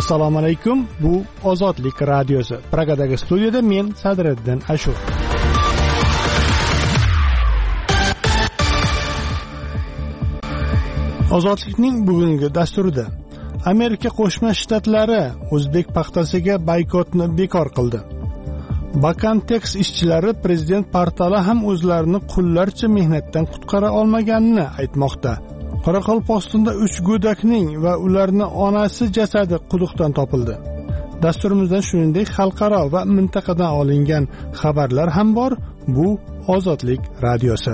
Assalomu alaykum. Bu Ozodlik radiosi. Pragadagi studiyada men Sadriddin Ashur. Ozodlikning bugungi dasturida Amerika Qo'shma Shtatlari o'zbek paxtasiga boykotni bekor qildi. Bakantex ishchilari prezident portali ham o'zlarini qullarcha mehnatdan qutqara olmaganini aytmoqda. Qoraqalpog'istonda 3 go'dakning va ularning onasi jasadi quduqdan topildi. Dasturimizdan shuningdek xalqaro va mintaqadan olingan xabarlar ham bor. Bu Ozodlik radiosi.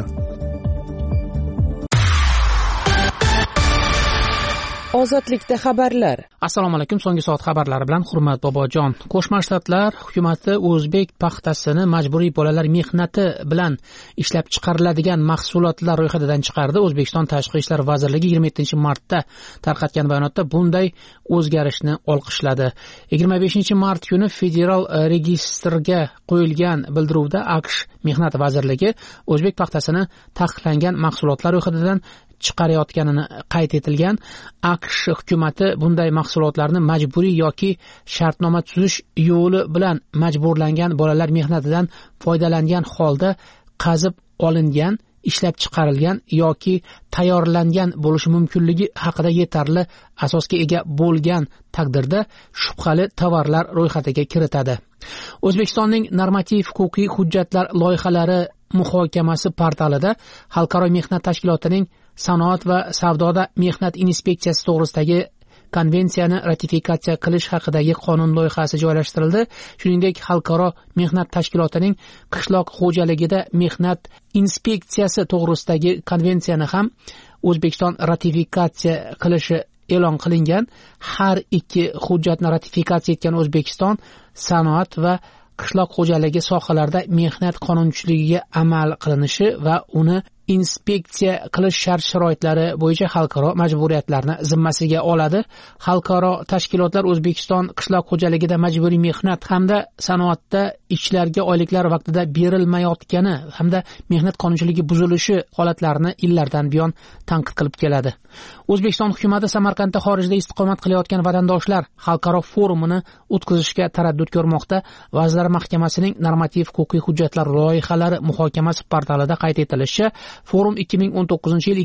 Ozodlikda xabarlar. Assalomu alaykum. So'nggi soat xabarlari bilan Hurmat Bobojon. Qo'shma Shtatlar hukumati o'zbek paxtasini majburiy bolalar mehnati bilan ishlab chiqariladigan mahsulotlar ro'yxatidan chiqardi. O'zbekiston Tashqi ishlar vazirligi 27-martda tarqatgan bayonotda bunday o'zgarishni olqishladi. 25-mart kuni federal registrga qo'yilgan bildiruvda AQSh Mehnat vazirligi o'zbek paxtasini taqiqlangan mahsulotlar ro'yxatidan chiqarayotganini qayd etilgan. AQSh hukumati bunday mahsulotlarni majburiy yoki shartnoma tuzish yo'li bilan majburlangan bolalar mehnatidan foydalangan holda qazib olingan, ishlab chiqarilgan yoki tayyorlangan bo'lishi mumkinligi haqida yetarli asosga ega bo'lgan taqdirda shubhali tovarlar ro'yxatiga kiritadi. O'zbekistonning normativ-huquqiy hujjatlar loyihalari muhokamasi portalida Xalqaro mehnat tashkilotining sanoat va savdoda mehnat inspeksiyasi to'g'risidagi konvensiyani ratifikatsiya qilish haqidagi qonun loyihasi joylashtirildi. Shuningdek, Xalqaro mehnat tashkilotining qishloq xo'jaligida mehnat inspeksiyasi to'g'risidagi konvensiyani ham O'zbekiston ratifikatsiya qilishi e'lon qilingan. Har ikki hujjatni ratifikatsiya etgan O'zbekiston sanoat va qishloq xo'jaligi sohalarida mehnat qonunchiligiga amal qilinishi va uni inspeksiya qilish shart-sharoitlari bo'yicha xalqaro majburiyatlarni zimmasiga oladi. Xalqaro tashkilotlar O'zbekiston qishloq xo'jaligida majburiy mehnat hamda sanoatda ishchilarga oyliklar vaqtida berilmayotgani hamda mehnat qonunchiligi buzilishi holatlarini yillardan buyon tanqid qilib keladi. O'zbekiston hukumati Samarqandda xorijda istiqomat qilayotgan vatandoshlar xalqaro forumini o'tkazishga taraddud ko'rmoqda. Vazirlar Mahkamasining normativ-huquqiy hujjatlar loyihalari muhokamasi portalida qayd etilishicha, forum 2019-yil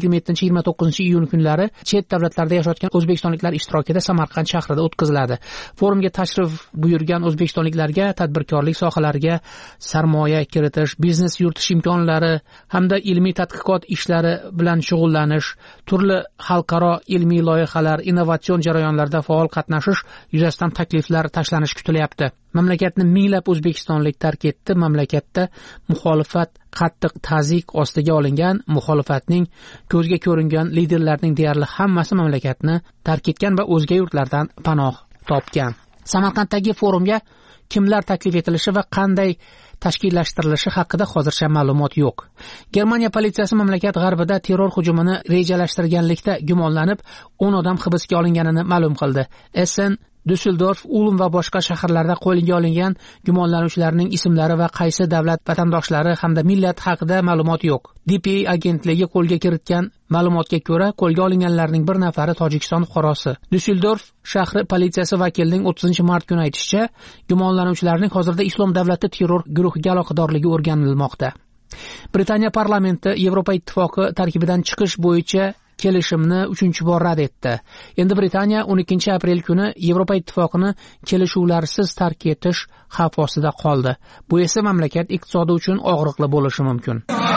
27-29 iyun kunlari chet davlatlarda yashayotgan o'zbekistonliklar ishtirokida Samarqand shahrida o'tkaziladi. Forumga tashrif buyurgan o'zbekistonliklarga tadbirkorlik sohalariga sarmoya kiritish, biznes yuritish imkonlari hamda ilmiy tadqiqot ishlari bilan shug'ullanish, turli xalqaro ilmiy loyihalar, innovatsion jarayonlarda faol qatnashish yuzasidan takliflar tashlanishi kutilyapti. Mamlakatni minglab o'zbekistonlik tark etdi. Mamlakatda muxolifat qattiq ta'ziyq ostiga olingan. Muxolifatning ko'zga ko'ringan liderlarning deyarli hammasi mamlakatni tark etgan va o'zga yurtlardan panoh topgan. Samarqanddagi forumga kimlar taklif etilishi va qanday tashkillashtirilishi haqida hozircha ma'lumot yo'q. Germaniya politsiyasi mamlakat g'arbida terror hujumini rejalashtirganlikda gumonlanib 10 odam hibsga olinganini ma'lum qildi. Essen, Düsseldorf, Ulm va boshqa shaharlarda qo'lga olingan gumonlanuvchilarning ismlari va qaysi davlat vatandoshlari hamda millat haqida ma'lumot yo'q. DPA agentligi qo'lga kiritgan ma'lumotga ko'ra, qo'lga olinganlarning bir nafari Tojikiston fuqarosi. Düsseldorf shahri politsiyasi vakilining 30-mart kuni aytishicha, gumonlanuvchilarning hozirda Islom davlati terror guruhiga aloqadorligi o'rganilmoqda. Britaniya parlamenti Yevropa ittifoqi tarkibidan chiqish bo'yicha kelishimni 3-bor rad etdi. Endi Britaniya 12-aprel kuni Yevropa ittifoqini kelishuvlarsiz tark etish xavf ostida qoldi. Bu esa mamlakat iqtisodi uchun og'riqli bo'lishi mumkin.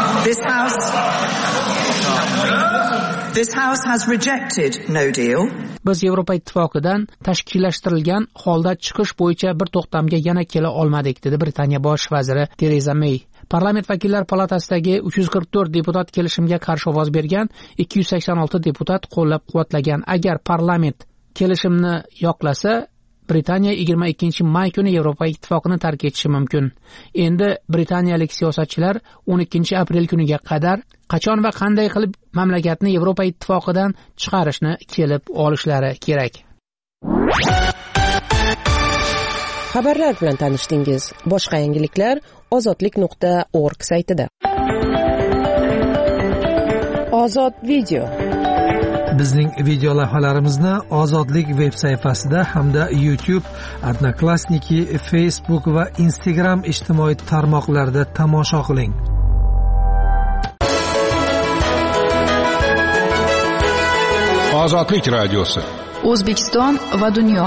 This House has rejected no deal. Biz Yevropa ittifoqidan tashkillashtirilgan holda chiqish bo'yicha bir to'xtamga yana kela olmadik, dedi Britaniya bosh vaziri Tereza May. Parlament vakillar palatasidagi 344 deputat kelishimga qarshi ovoz bergan, 286 deputat qo'llab-quvvatlagan. Agar parlament kelishimni yoqlasa, Britaniya 22-may kuni Yevropa ittifoqini tark etishi mumkin. Endi britaniyalik siyosatchilar 12-aprel kuniga qadar qachon va qanday qilib mamlakatni Yevropa ittifoqidan chiqarishni kelib olishlari kerak. Xabarlar bilan tanishdingiz. Boshqa yangiliklar ozodlik.org saytida. Ozod video. Bizning video lavhalarimizni Ozodlik veb sayfasida hamda YouTube, Odnoklassniki, Facebook va Instagram ijtimoiy tarmoqlarida tomosha qiling. Ozodlik radiosi. O'zbekiston va dunyo.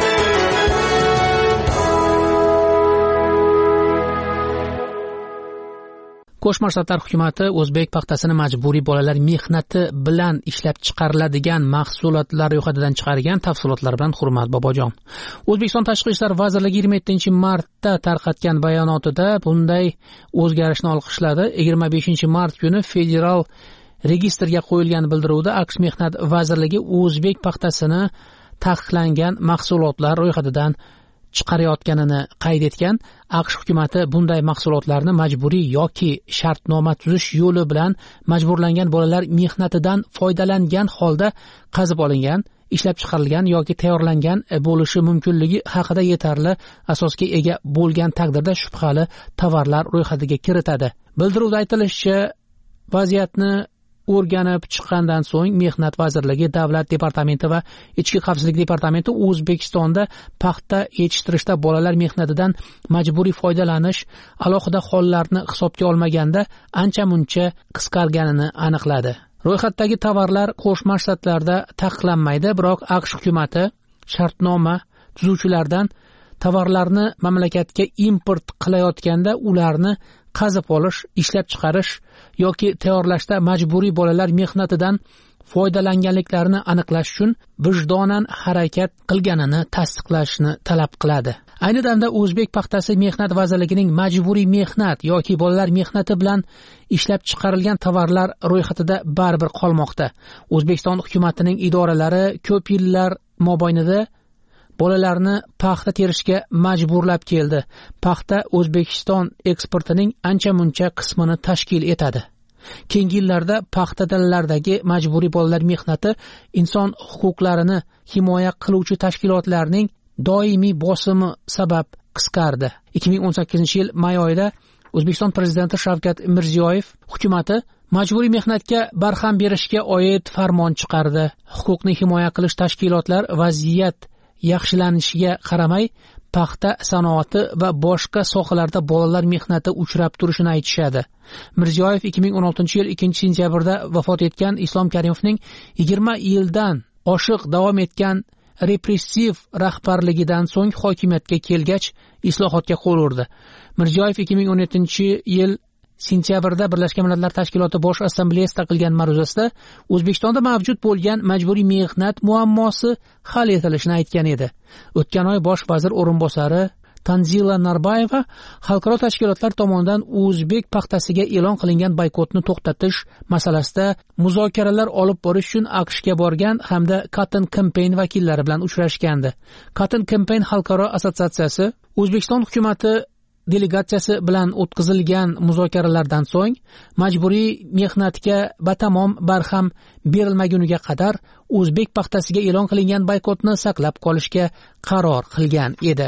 Qo'shma Shtatlar hukumati o'zbek paxtasini majburiy bolalar mehnati bilan ishlab chiqariladigan mahsulotlar ro'yxatidan chiqargan. Tafsilotlar bilan Hurmat Bobojon. O'zbekiston Tashqi ishlar vazirligi 27-martda tarqatgan bayonotida bunday o'zgarishni olqishladi. 25-mart kuni federal registrga qo'yilgan bildiruvda AQSh Mehnat vazirligi o'zbek paxtasini taqiqlangan mahsulotlar ro'yxatidan chiqarayotganini qayd etgan. AQSh hukumati bunday mahsulotlarni majburiy yoki shartnoma tuzish yo'li bilan majburlangan bolalar mehnatidan foydalangan holda qazib olingan, ishlab chiqarilgan yoki tayyorlangan bo'lishi mumkinligi haqida yetarli asosga ega bo'lgan taqdirda shubhali tovarlar ro'yxatiga kiritadi. Bildiruvda aytilishicha, vaziyatni o'rganib chiqqandan so'ng Mehnat vazirligi, Davlat departamenti va Ichki xavfsizlik departamenti O'zbekistonda paxta yetishtirishda bolalar mehnatidan majburiy foydalanish alohida hollarni hisobga olmaganda ancha-muncha qisqarganini aniqladi. Ro'yxatdagi tovarlar Qo'shma Shtatlarda taqiqlanmaydi, biroq AQSh hukumati shartnoma tuzuvchilardan tovarlarni mamlakatga import qilayotganda ularni qazib olish, ishlab chiqarish yoki tayyorlashda majburiy bolalar mehnatidan foydalanganliklarini aniqlash uchun vijdonan harakat qilganini tasdiqlashni talab qiladi. Ayni damda o'zbek paxtasi Mehnat vazirligining majburiy mehnat yoki bolalar mehnati bilan ishlab chiqarilgan tovarlar ro'yxatida baribir qolmoqda. O'zbekiston hukumatining idoralari ko'p yillar mobaynida bolalarni paxta terishga majburlab keldi. Paxta O'zbekiston eksportining ancha-muncha qismini tashkil etadi. Keyingi yillarda paxta dalalaridagi majburiy bolalar mehnati inson huquqlarini himoya qiluvchi tashkilotlarning doimiy bosimi sabab qisqardi. 2018-yil may oyida O'zbekiston prezidenti Shavkat Mirziyoyev hukumati majburiy mehnatga barham berishga oid farmon chiqardi. Huquqni himoya qilish tashkilotlar vaziyat yaxshilanishiga qaramay paxta sanoati va boshqa sohalarda bolalar mehnati uchrab turishini aytishadi. Mirziyoyev 2016-yil 2-sentyabrda vafot etgan Islom Karimovning 20 yildan oshiq davom etgan repressiv rahbarligidan so'ng hokimiyatga kelgach islohotga qo'l urdi. Mirziyoyev 2017-yil sentyabrda Birlashgan Millatlar Tashkiloti Bosh Assambleyasida qilgan ma'ruzasida O'zbekistonda mavjud bo'lgan majburiy mehnat muammosi hal etilishini aytgan edi. O'tgan oy bosh vazir o'rinbosari Tanzila Narbayeva xalqaro tashkilotlar tomonidan o'zbek paxtasiga e'lon qilingan boykotni to'xtatish masalasida muzokaralar olib borish uchun AQShga borgan hamda Cotton Campaign vakillari bilan uchrashgandi. Cotton Campaign xalqaro assotsiatsiyasi O'zbekiston hukumati delegatsiyasi bilan o'tkazilgan muzokaralardan so'ng majburiy mehnatga batamom barham berilmaguniga qadar o'zbek paxtasiga e'lon qilingan boykotni saqlab qolishga qaror qilgan edi.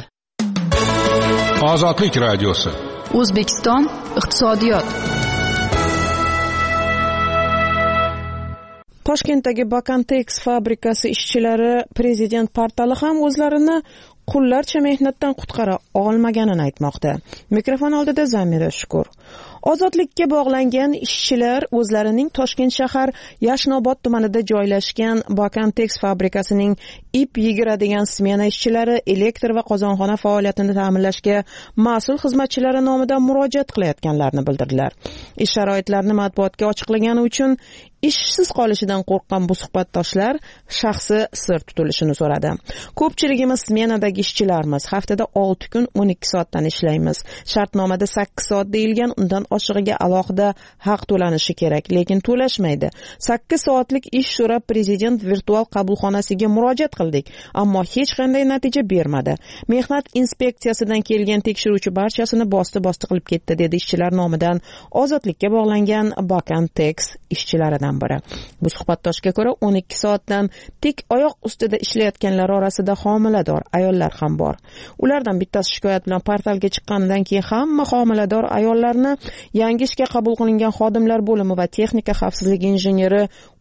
Ozodlik radiosi. O'zbekiston iqtisodiyot. Toshkentdagi Bakantex fabrikasi ishchilari prezident portali ham o'zlarini qullarcha mehnatdan qutqara olmaganini aytmoqda. Mikrofon oldida Zamira Shukur. Ozodlikka bog'langan ishchilar o'zlarining Toshkent shahar Yashnobod tumanida joylashgan Bakantex fabrikasining ip yigiradigan smena ishchilari elektr va qozonxona faoliyatini ta'minlashga mas'ul xizmatchilari nomidan murojaat qilayotganlarini bildirdilar. Ish sharoitlarini matbuotga ochiqlagani uchun ishsiz qolishidan qo'rqqan bu suhbatdoshlar shaxsi sir tutilishini so'radi. Ko'pchiligimiz smenadagi ishchilarmiz. Haftada 6 kun 12 soatdan ishlaymiz. Shartnomada 8 soat deyilgan, undan oshig'iga alohida haq to'lanishi kerak, lekin to'lashmaydi. 8 soatlik ish so'rab prezident virtual qabulxonasiga murojaat qildik, ammo hech qanday natija bermadi. Mehnat inspeksiyasidan kelgan tekshiruvchi barchasini bosti qilib ketdi, dedi ishchilar nomidan ozodlikka bog'langan Bakantex ishchilaridan biri. Bu suhbatdoshga ko'ra 12 soatdan tik oyoq ustida ishlayotganlar orasida homilador ayollar ham bor. Ulardan bittasi shikoyat bilan portalga chiqqanidan keyin hamma homilador ayollarni yangi ishga qabul qilingan xodimlar bo'limi va texnika xavfsizligi injenyeri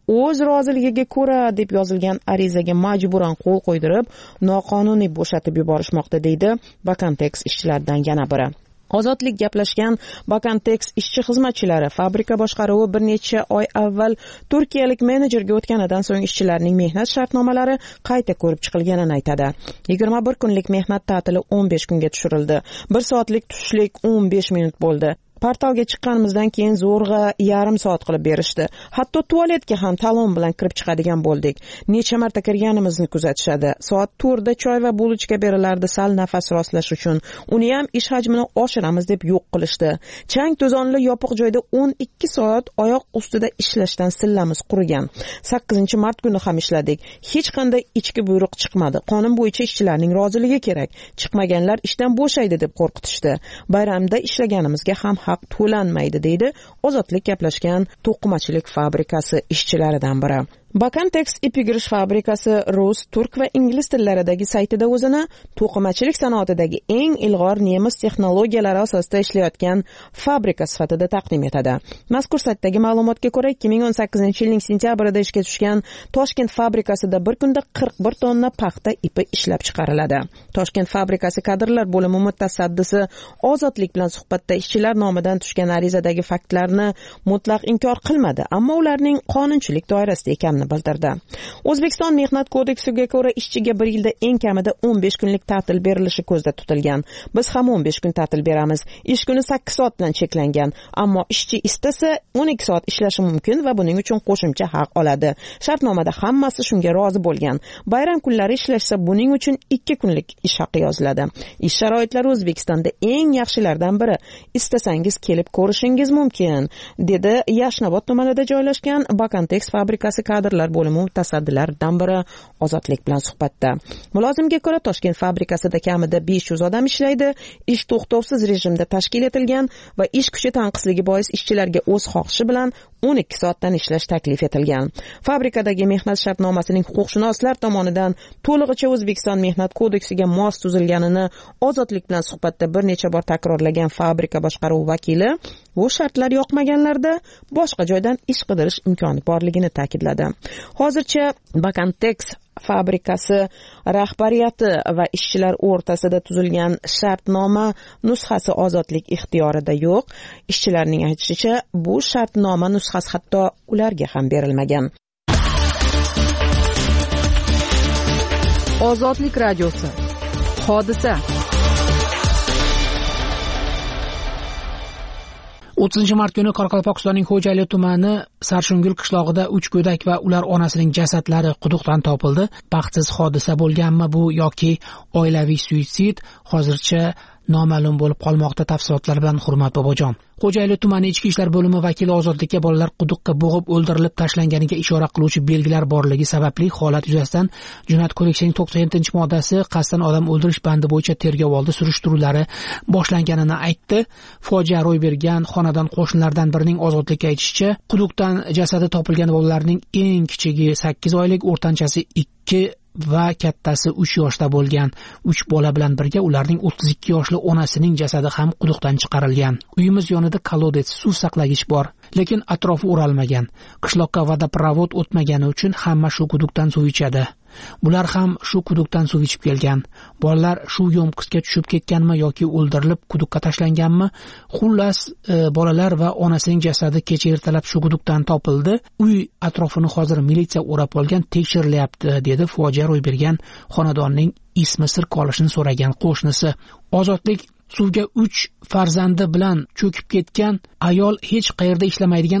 o'z roziligiga ko'ra deb yozilgan arizaga majburan qo'l qo'ydirib, noqonuniy bo'shatib yuborishmoqda, deydi Bakantex ishchilaridan yana biri. Ozodlik gaplashgan Bakantex ishchi xizmatchilari fabrika boshqaruvi bir necha oy avval turkiyalik menejerga o'tganidan so'ng ishchilarning mehnat shartnomalari qayta ko'rib chiqilganini aytadi. 21 kunlik mehnat ta'tili 15 kunga tushirildi. 1 soatlik tushlik 15 minut bo'ldi. Portalga chiqqanimizdan keyin zo'rg'a yarim soat qilib berishdi. Hatto tualetga ham talon bilan kirib chiqadigan bo'ldik. Necha marta kirganimizni kuzatishadi. Soat 4 da choy va bulochka berilardi sal nafas rostlash uchun. Uni ham ish hajmini oshiramiz deb yo'q qilishdi. Chang to'zonli yopiq joyda 12 soat oyoq ustida ishlashdan sillamiz qurigan. 8-mart kuni ham ishladik. Hech qanday ichki buyruq chiqmadi. Qonun bo'yicha ishchilarning roziligi kerak. Chiqmaganlar ishdan bo'shaydi deb qo'rqitishdi. Bayramda ishlaganimizga ham haq to'lanmaydi, deydi Ozodlik gaplashgan to'qimachilik fabrikasi ishchilaridan biri. Bakantex ipigirish fabrikasi rus, turk va ingliz tillaridagi saytida o'zini to'qimachilik sanoatidagi eng ilg'or nemis texnologiyalari asosida ishlayotgan fabrika sifatida taqdim etadi. Mazkur saytdagi ma'lumotga ko'ra, 2018-yilning sentyabrida ishga tushgan Toshkent fabrikasida bir kunda 41 tonna paxta ipi ishlab chiqariladi. Toshkent fabrikasi kadrlar bo'limi mutasaddisi Ozodlik bilan suhbatda ishchilar nomidan tushgan arizadagi faktlarni mutlaq inkor qilmadi, ammo ularning qonunchilik doirasida ekanini bildirdi. O'zbekiston Mehnat kodeksiga ko'ra ishchiga bir yilda eng kamida 15 kunlik ta'til berilishi ko'zda tutilgan. Biz ham 15 kun ta'til beramiz. Ish kuni 8 soat bilan cheklangan, ammo ishchi istasa 12 soat ishlashi mumkin va buning uchun qo'shimcha haq oladi. Shartnomada hammasi shunga rozi bo'lgan. Bayram kunlari ishlashsa buning uchun 2 kunlik ish haqi yoziladi. Ish sharoitlari O'zbekistonda eng yaxshilardan biri. Istasangiz kelib ko'rishingiz mumkin, dedi Yashnobod tumanida joylashgan Bakantex fabrikasi kadrlar bo'limi mutasaddilaridan biri Ozodlik bilan suhbatda. Mulozimga ko'ra, Toshkent fabrikasida kamida 500 odam ishlaydi. Ish to'xtovsiz rejimda tashkil etilgan va ish kuchi tanqisligi bois ishchilarga o'z xohishi bilan 12 soatdan ishlash taklif etilgan. Fabrikadagi mehnat shartnomasining huquqshunoslar tomonidan to'lig'icha O'zbekiston Mehnat kodeksiga mos tuzilganini Ozodlik bilan suhbatda bir necha bor takrorlagan fabrika boshqaruvi vakili bu shartlar yoqmaganlarda boshqa joydan ish qidirish imkoni borligini ta'kidladi. Hozircha Bakantex fabrikasi rahbariyati va ishchilar o'rtasida tuzilgan shartnoma nusxasi Ozodlik ixtiyorida yo'q. Ishchilarning aytishicha, bu shartnoma nusxasi hatto ularga ham berilmagan. Ozodlik radiosi. Hodisa. 30-mart kuni Qoraqalpog'istonning Xo'jayli tumani Sarshungul qishlog'ida 3 go'dak va ular onasining jasadlari quduqdan topildi. Baxtsiz hodisa bo'lganmi bu yoki oilaviy suitsid hozircha noma'lum bo'lib qolmoqda. Tafsilotlar bilan Hurmat Bobojon. Xo'jayli tumani ichki ishlar bo'limi vakili Ozodlikka bolalar quduqqa bo'g'ib o'ldirilib tashlanganiga ishora qiluvchi belgilar borligi sababli holat yuzasidan Jinoyat kodeksining 97-moddasi qasddan odam o'ldirish bandi bo'yicha tergov surishtiruvlari boshlanganini aytdi. Fojia ro'y bergan xonadon qo'shnilardan birining Ozodlikka aytishicha, quduqdan jasadi topilgan bolalarning eng kichigi 8 oylik, o'rtanchasi 2 va kattasi 3 yoshda bo'lgan. 3 bola bilan birga ularning 32 yoshli onasining jasadi ham quduqdan chiqarilgan. Uyimiz yonida kolodets suv saqlagich bor, lekin atrofi o'ralmagan. Qishloqqa vodoprovod o'tmagani uchun hamma shu quduqdan suv ichadi. Bular ham shu quduqdan suv ichib kelgan. Bolalar shu yo'mqisga tushib ketganmi yoki o'ldirilib quduqqa tashlanganmi? Xullas, bolalar va onasining jasadi kecha ertalab shu quduqdan topildi. Uy atrofini hozir militsiya o'rab olgan, tekshirilyapti, dedi fojia ro'y bergan xonadonning ismi sir qolishini so'ragan qo'shnisi. Ozodlik suvga 3 farzandi bilan cho'kib ketgan ayol hech qayerda ishlamaydigan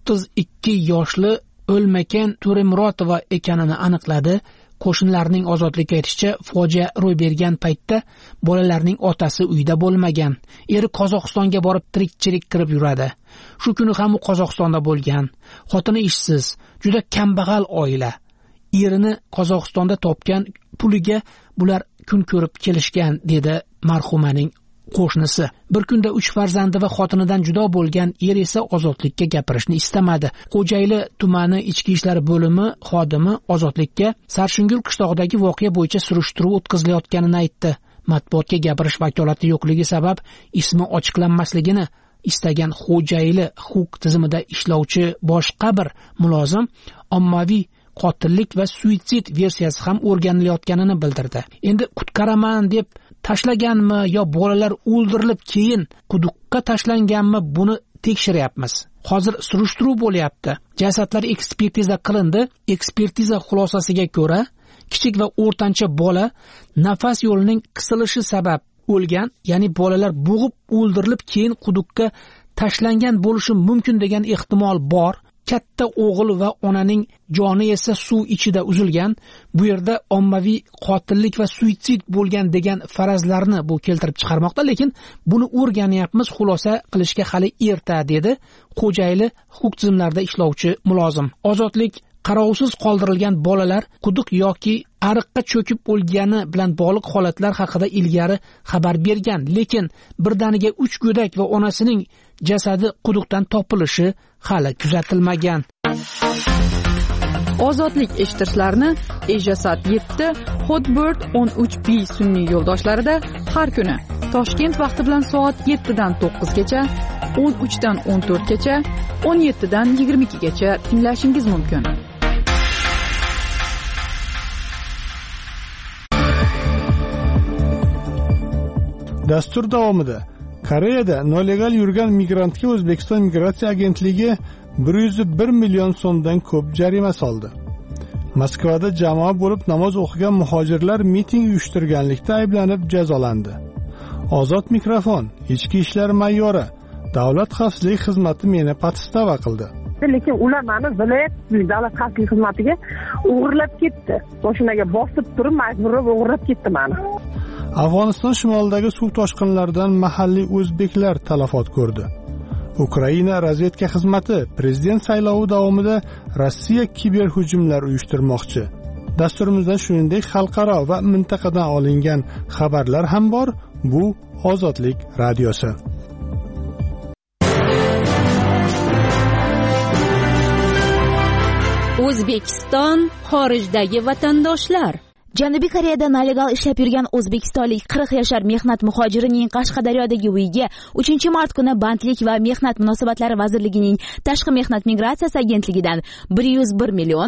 32 yoshli O'lmakan To'remurotova ekanini aniqladi. Qo'shnilarning Ozodlikka aytishicha, fojia ro'y bergan paytda bolalarning otasi uyda bo'lmagan. Eri Qozog'istonga borib tirikchilik qilib yuradi. Shu kuni ham u Qozog'istonda bo'lgan. Xotini ishsiz, juda kambag'al oila. Erini Qozog'istonda topgan puliga bular kun ko'rib kelishgan, dedi marhumaning qo'shnisi. Bir kunda 3 farzandi va xotinidan judo bo'lgan er esa Ozodlikka gapirishni istamadi. Xo'jayli tumani ichki ishlar bo'limi xodimi Ozodlikka Sarshungul qishlog'idagi voqea bo'yicha surishtiruv o'tkazilayotganini aytdi. Matbuotga gapirish vakolati yo'qligi sabab ismi ochiqlanmasligini istagan xo'jayli huquq tizimida ishlovchi boshqa bir mulozim ommaviy qotillik va suitsid versiyasi ham o'rganilayotganini bildirdi. Endi qutqaraman deb tashlaganmi yo bolalar o'ldirilib keyin quduqqa tashlanganmi, buni tekshiryapmiz. Hozir surishtiruv bo'lyapti. Jasadlar ekspertiza qilindi. Ekspertiza xulosasiga ko'ra, kichik va o'rtancha bola nafas yo'lining qisilishi sabab o'lgan, ya'ni bolalar bo'g'ib o'ldirilib keyin quduqqa tashlangan bo'lishi mumkin degan ehtimol bor. Katta o'g'il va onaning joni esa suv ichida uzilgan. Bu yerda ommaviy qotillik va suitsid bo'lgan degan farazlarni bu keltirib chiqarmoqda, lekin buni o'rganyapmiz, xulosa qilishga hali erta, dedi xo'jayli huquq tizimlarida ishlovchi mulozim. Ozodlik qarovsiz qoldirilgan bolalar quduq yoki ariqqa cho'kib o'lgani bilan bog'liq holatlar haqida ilgari xabar bergan, lekin birdaniga 3 go'dak va onasining jasadi quduqdan topilishi hali kuzatilmagan. Ozodlik eshittirishlarni Ejasat 7, Hotbird 13B sun'iy yo'ldoshlarida har kuni Toshkent vaqti bilan soat 7 dan 9 gacha, 13 dan 14 gacha, 17 dan 22 gacha tinglashingiz mumkin. Dastur davomida Koreyada nolegal yurgan migrantga O'zbekiston migratsiya agentligi 101 million so'mdan ko'p jarima soldi. Moskvada jamoa bo'lib namoz o'qigan muhojirlar miting uyushtirganlikda ayblanib jazolandi. Ozod mikrofon, ichki ishlar mayyori, davlat xavfsizlik xizmati meni patistava qildi. Lekin ular meni viloyat davlat xavfsizlik xizmatiga o'g'irlab ketdi. Mashinaga bosib turib majburlab o'g'irlab ketdi meni. Afg'oniston shimolidagi suv toshqinlaridan mahalliy o'zbeklar talafot ko'rdi. Ukraina razvedka xizmati prezident saylovi davomida Rossiya kiberhujumlar uyushtirmoqchi. Dasturimizda shuningdek xalqaro va mintaqadan olingan xabarlar ham bor. Bu Ozodlik radiosi. O'zbekiston xorijdagi vatandoshlar. Janubiy Koreyada nelegal ishlab yurgan o'zbekistonlik 40 yoshar mehnat muhojirining Qashqadaryodagi uyiga 3-mart kuni Bandlik va mehnat munosabatlari vazirligining Tashqi mehnat migratsiyasi agentligidan 101 million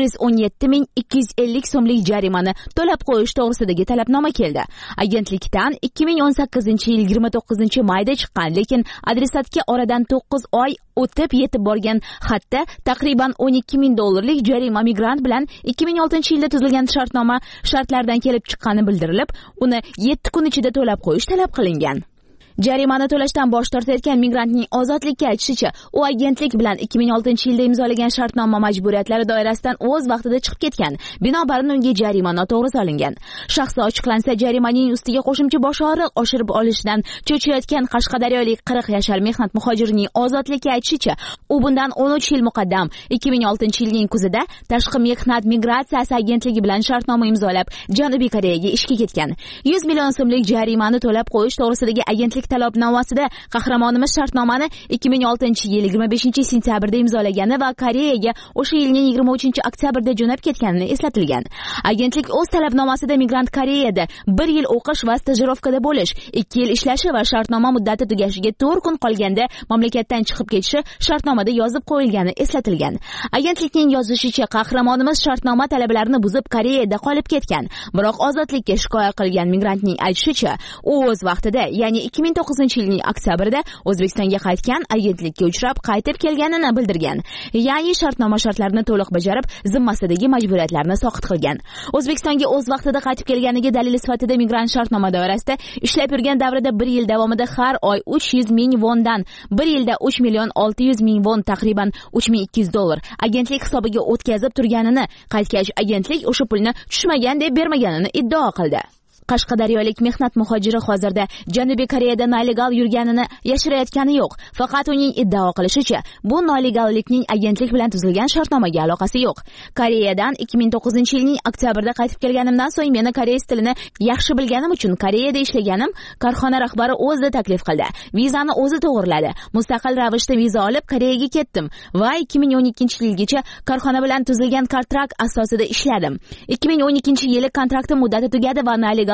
417 ming 250 so'mlik jarimani to'lab qo'yish to'g'risidagi talabnoma keldi. Agentlikdan 2018-yil 29-mayda chiqqan, lekin adresatga oradan 9 oy o'tib yetib borgan xatda taqriban $12,000 jarima migrant bilan 2006-yilda tuzilgan shartnoma shartlardan kelib chiqqani bildirilib, uni 7 kun ichida to'lab qo'yish talab qilingan. Jarimani to'lashdan bosh tortayotgan migrantning ozodlikka aytishicha, u agentlik bilan 2006-yilda imzolagan shartnoma majburiyatlari doirasidan o'z vaqtida chiqib ketgan. Binobarin unga jarima noto'g'ri solingan. Shaxsi ochiqlansa, jarimaning ustiga qo'shimcha bosh og'riq oshirib olishdan cho'chiyotgan qashqadaryolik 40 yoshar mehnat muhojirining ozodlikka aytishicha, u bundan 13 yil muqaddam 2006-yilning kuzida Tashqi mehnat migratsiyasi agentligi bilan shartnoma imzolab, Janubiy Koreyaga ishga ketgan. 100 million so'mlik jarimani to'lab qo'yish to'g'risidagi agentlik talabnomasida qahramonimiz shartnomani 2006-yil 25-sentyabrda imzolagani va Koreyaga o'sha yilning 23-oktyabrda jo'nab ketganini eslatilgan. Agentlik o'z talabnomasida migrant Koreyada 1 yil o'qish va stajirovkada bo'lish, 2 yil ishlashi va shartnoma muddati tugashiga 4 kun qolganda mamlakatdan chiqib ketishi shartnomada yozib qo'yilgani eslatilgan. Agentlikning yozishicha, qahramonimiz shartnoma talablarini buzib Koreyada qolib ketgan. Biroq ozodlikka shikoyat qilgan migrantning aytishicha, u o'z vaqtida, ya'ni 2009-yilning oktyabrda O'zbekistonga qaytgan, agentlikka uchrab qaytib kelganini bildirgan. Ya'ni shartnoma shartlarini to'liq bajarib, zimmasidagi majburiyatlarni soqit qilgan. O'zbekistonga o'z vaqtida qaytib kelganiga dalil sifatida migrant shartnoma doirasida ishlab yurgan davrida 1 yil davomida har oy 300 ming vondan 1 yilda 3 million 600 ming von, taqriban $3,200 agentlik hisobiga o'tkazib turganini qaytgach, agentlik o'sha pulni tushmagan deb bermaganini iddao qildi. Qashqadaryolik mehnat muhojiri hozirda Janubiy Koreyada nelegal yurganini yashirayotgani yo'q. Faqat uning iddao qilishicha, bu nelegallikning agentlik bilan tuzilgan shartnomaga aloqasi yo'q. Koreyadan 2009-yilning oktyabrda qaytib kelganimdan so'ng meni koreys tilini yaxshi bilganim uchun Koreyada ishlaganim korxona rahbari o'zi taklif qildi. Vizani o'zi to'g'irladi. Mustaqil ravishda viza olib Koreyaga ketdim va 2012-yilgacha korxona bilan tuzilgan kontrakt asosida ishladim. 2012-yili kontraktim muddati tugadi va nelegal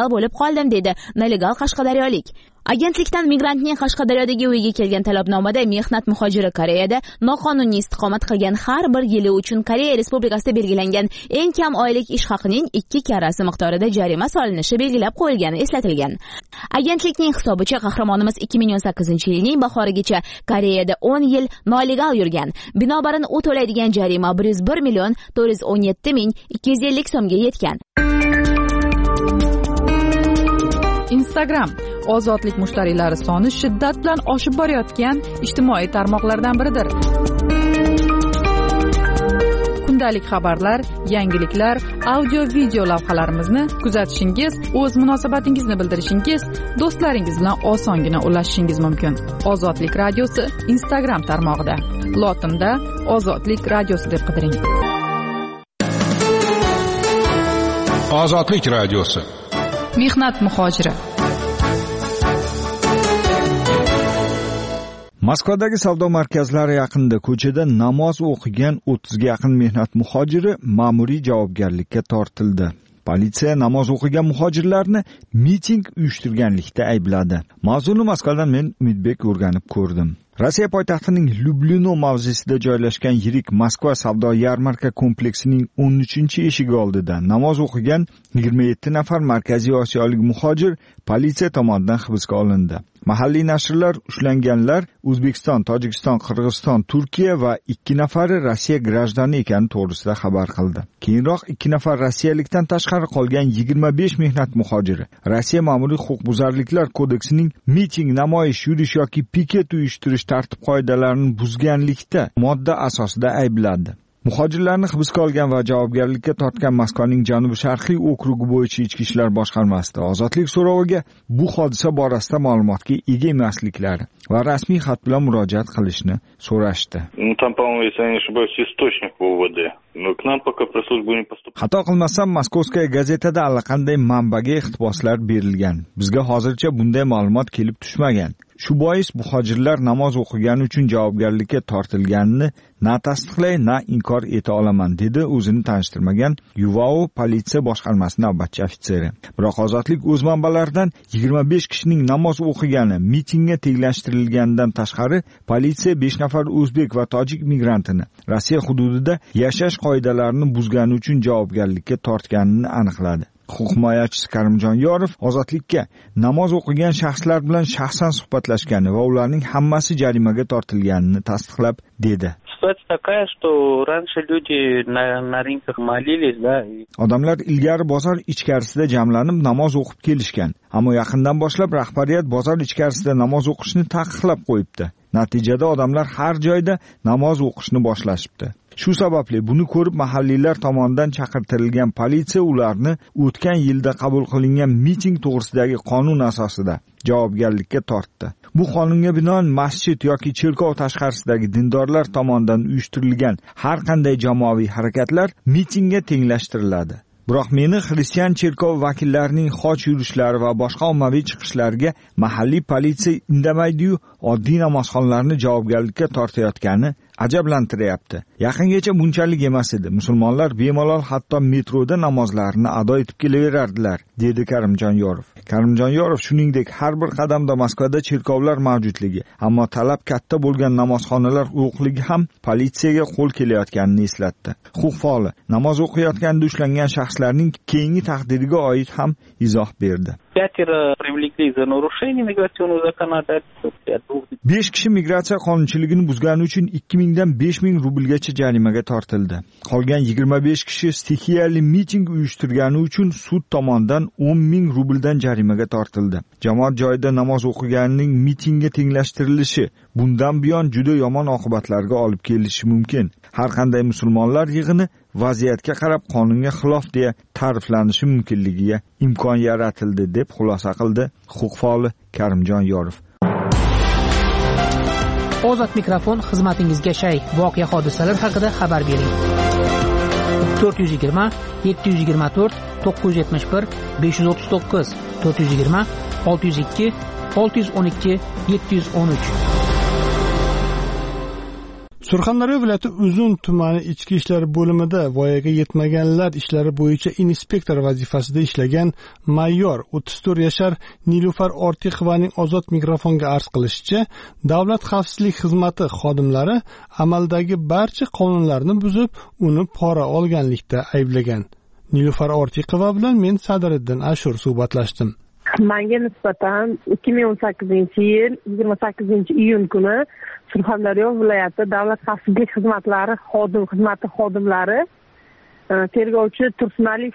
illegal bo'lib qoldim, dedi nelegal qashqadaryolik. Agentlikdan migrantning Qashqadaryodagi uyiga kelgan talabnomada mehnat muhojiri Koreyada noqonuniy istiqomat qilgan har bir yili uchun Koreya Respublikasida belgilangan eng kam oylik ish haqining 2 karrasi miqdorida jarima solinishi belgilab qo'yilgani eslatilgan. Agentlikning hisobicha qahramonimiz 2018-yilning bahorigacha Koreyada 10 yil nolegal yurgan. Binobarin u to'laydigan jarima 101 million 417 ming 250 so'mga yetgan. Instagram ozodlik mushtariylari soni shiddat bilan oshib borayotgan ijtimoiy tarmoqlardan biridir. Kundalik xabarlar, yangiliklar, audio-video lavhalarimizni kuzatishingiz, o'z munosabatingizni bildirishingiz, do'stlaringiz bilan osongina ulashishingiz mumkin. Ozodlik radiosi Instagram tarmog'ida. Lotinda Ozodlik radiosi deb qidiring. Ozodlik radiosi. Mehnat muhojiri. Moskvadagi savdo markazlari yaqinida ko'chada namoz o'qigan 30 ga yaqin mehnat muhojiri ma'muriy javobgarlikka tortildi. Politsiya namoz o'qigan muhojirlarni miting uyushtirganlikda aybladi. Mavzuni Moskvadan men Umidbek o'rganib ko'rdim. Rossiya poytaxtining Lyublino mavzesida joylashgan yirik Moskva savdo yarmarka kompleksining 13-eshigi oldida namoz o'qigan 27 nafar Markaziy Osiyolik muhojir politsiya tomonidan hibsga olindi. Mahalliy nashrlar ushlanganlar O'zbekiston, Tojikiston, Qirg'iziston, Turkiya va 2 nafari Rossiya grajdani ekani to'g'risida xabar qildi. Keyinroq 2 nafar rossiyalikdan tashqari qolgan 25 mehnat muhojiri Rossiya ma'muriy huquqbuzarliklar kodeksining miting, namoyish, yurish yoki piket uyushtirish tartib-qoidalarini buzganlikda modda asosida ayblandi. Muhojirlarni hibsga olgan va javobgarlikka tortgan Moskvaning janubi-sharqiy okrugi bo'yicha ichki ishlar boshqarmasida ozodlik so'roviga bu hodisa borasida ma'lumotga ega emasliklari va rasmiy xat bilan murojaat qilishni so'rashdi. Xato qilmasam, Moskovskaya gazetada allaqanday manbaga iqtiboslar berilgan. Bizga hozircha bunday ma'lumot kelib tushmagan. Shu bois muhojirlar namoz o'qigani uchun javobgarlikka tortilganini na tasdiqlay, na inkor eta olaman, dedi o'zini tanishtirmagan Yuvao politsiya boshqarmasi navbatchi ofitseri. Biroq ozodlik o'z manbalaridan 25 kishining namoz o'qigani mitingga tenglashtirilganidan tashqari, politsiya 5 nafar o'zbek va tojik migrantini Rossiya hududida yashash qoidalarini buzgani uchun javobgarlikka tortganini aniqladi. Huquq himoyachisi Karimjon Yorov ozodlikka namoz o'qigan shaxslar bilan shaxsan suhbatlashgani va ularning hammasi jarimaga tortilganini tasdiqlab dedi. Odamlar ilgari bozor ichkarisida jamlanib namoz o'qib kelishgan, ammo yaqindan boshlab rahbariyat bozor ichkarisida namoz o'qishni taqiqlab qo'yibdi. Natijada odamlar har joyda namoz o'qishni boshlashibdi. Shu sababli buni ko'rib mahalliylar tomonidan chaqirtirilgan politsiya ularni o'tgan yilda qabul qilingan miting to'g'risidagi qonun asosida javobgarlikka tortdi. Bu qonunga binoan masjid yoki cherkov tashqarisidagi dindorlar tomonidan uyushtirilgan har qanday jamoaviy harakatlar mitingga tenglashtiriladi. Biroq meni xristian cherkov vakillarining xoch yurishlari va boshqa ommaviy chiqishlariga mahalliy politsiya indamaydi-yu, oddiy namozxonlarni javobgarlikka tortayotgani ajablantiryapti. Yaqingacha bunchalik emas edi. Musulmonlar bemalol hatto metroda namozlarini ado etib kelaverardilar, dedi Karimjon Yorov. Karimjon Yorov shuningdek har bir qadamda Moskvada cherkovlar mavjudligi, ammo talab katta bo'lgan namozxonalar yo'qligi ham politsiyaga qo'l kelayotganini eslatdi. Huquq faoli namoz o'qiyotganda ushlangan shaxslarning keyingi taqdiriga oid ham izoh berdi. 5 kishi migratsiya qonunchiligini buzgani uchun 2000 dan 5000 rublgacha jarimaga tortildi. Qolgan 25 kishi stixiyali miting uyushtirgani uchun sud tomonidan 10,000 rubldan jarimaga tortildi. Jamoat joyida namoz o'qiganining mitingga tenglashtirilishi bundan buyon juda yomon oqibatlarga olib kelishi mumkin. Har qanday musulmonlar yig'ini vaziyatga qarab qonunga xilof deya ta'riflanishi mumkinligiga imkon yaratildi, deb xulosa qildi huquq faoli Karimjon Yorov. Ozod mikrofon xizmatingizga shay. Voqea hodisalar haqida xabar bering. 420 724 971 539 420 602 612 713. Surxondaryo viloyati Uzun tumani ichki ishlar bo'limida voyaga yetmaganlar ishlari bo'yicha inspektor vazifasida ishlagan mayor 34 yashar Nilufar Ortiqovaning ozod mikrofonga arz qilishicha, Davlat xavfsizlik xizmati xodimlari amaldagi barcha qonunlarni buzib, uni pora olganlikda ayblagan. Nilufar Ortiqova bilan men Sadriddin Ashur suhbatlashdim. Menga nisbatan 2018-yil 28-iyun kuni Surxondaryo viloyati Davlat xavfsizlik xizmatlari xizmati xodimlari tergovchi Tursunaliyev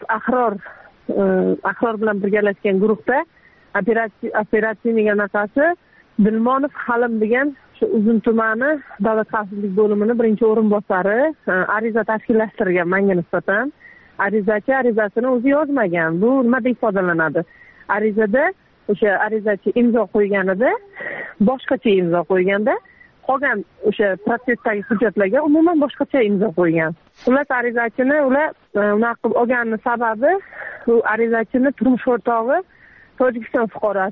Ahror bilan birgalashgan guruhda operatsiyaning anaqasi Dilmonov Halim degan shu Uzun tumani Davlat xavfsizlik bo'limining birinchi o'rinbosari ariza tashkillashtirgan menga nisbatan. Arizachi arizasini o'zi yozmagan. Bu nimada ifodalanadi? Arizada o'sha arizachi imzo qo'yganida boshqacha imzo qo'yganda, qolgan o'sha protsessdagi hujjatlarga umuman boshqacha imzo qo'ygan. Ular arizachini unaqa qilib olgani sababi u arizachini turmush o'rtog'i Tojikiston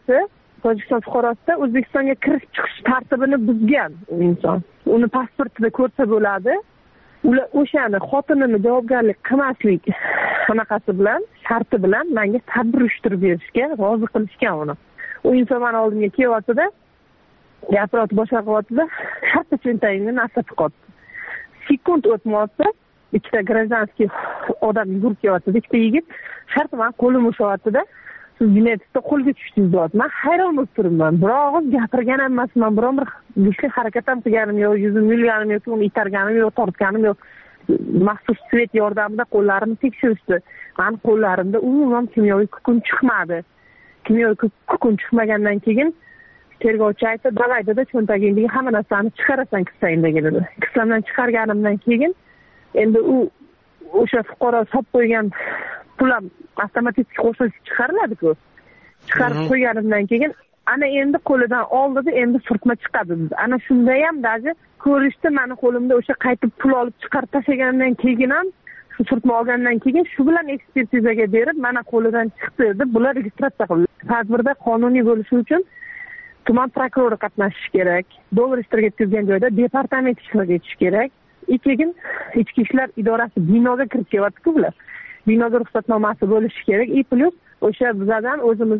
fuqarosida O'zbekistonga kirib chiqish tartibini buzgan u inson. Uni pasportida ko'rsa bo'ladi. Ular o'shani xotinini javobgarlik qilmaslik anaqasi bilan, sharti bilan menga tadbir uyushtirib berishga rozi qilishgan uni. U inson meni oldimga kelyapti-da, gapirib boshqa qilyapti-da, shartta cho'ntagimga narsa tiqyapti. Sekund o'tmayapti, ikkita gражданский odam yugurib kelyapti, ikkita yigit shartta meni qo'lim ushlayapti-da, siz jinoyatda qo'lga tushdingiz deyapti. Men hayron bo'lib turibman. Biroq gapirgan emasman, biron bir kuchli harakat ham qilganim yo'q, yuzimni yulganim yo'q, uni itarganim yo'q, tortganim yo'q. Maxsus svet yordamida qo'llarimni tekshirishdi. Meni qo'llarimda umuman kimyoviy kukun chiqmadi. Kimyoviy kukun chiqmagandan keyin tergovchi aytdi, "Davay dedi, cho'ntagingdagi hamma narsani chiqarasan kissangdagi" dedi. Kissamdan chiqarganimdan keyin endi u o'sha fuqaro solib qo'ygan pulam avtomatik qo'shilib chiqariladi-ku. Chiqarib qo'yganimdan keyin ana endi qo'lidan oldida endi surtma chiqadi dedi. Ana shunda ham daji ko'rishdi, meni qo'limda o'sha qaytib pul olib chiqarib tashlagandan keyin ham shu surtma olgandan keyin shu bilan ekspertizaga berib, mana qo'lidan chiqdi deb bular registratsiya qildi. Tadbirda qonuniy bo'lishi uchun tuman prokurori qatnashishi kerak. Dollar ishtirok etgan joyda departament ishtirok etishi kerak. Keyin ichki ishlar idorasi binoga kirib kelyapti-ku bular. Binoga ruxsatnomasi bo'lishi kerak. Plus o'sha bizdan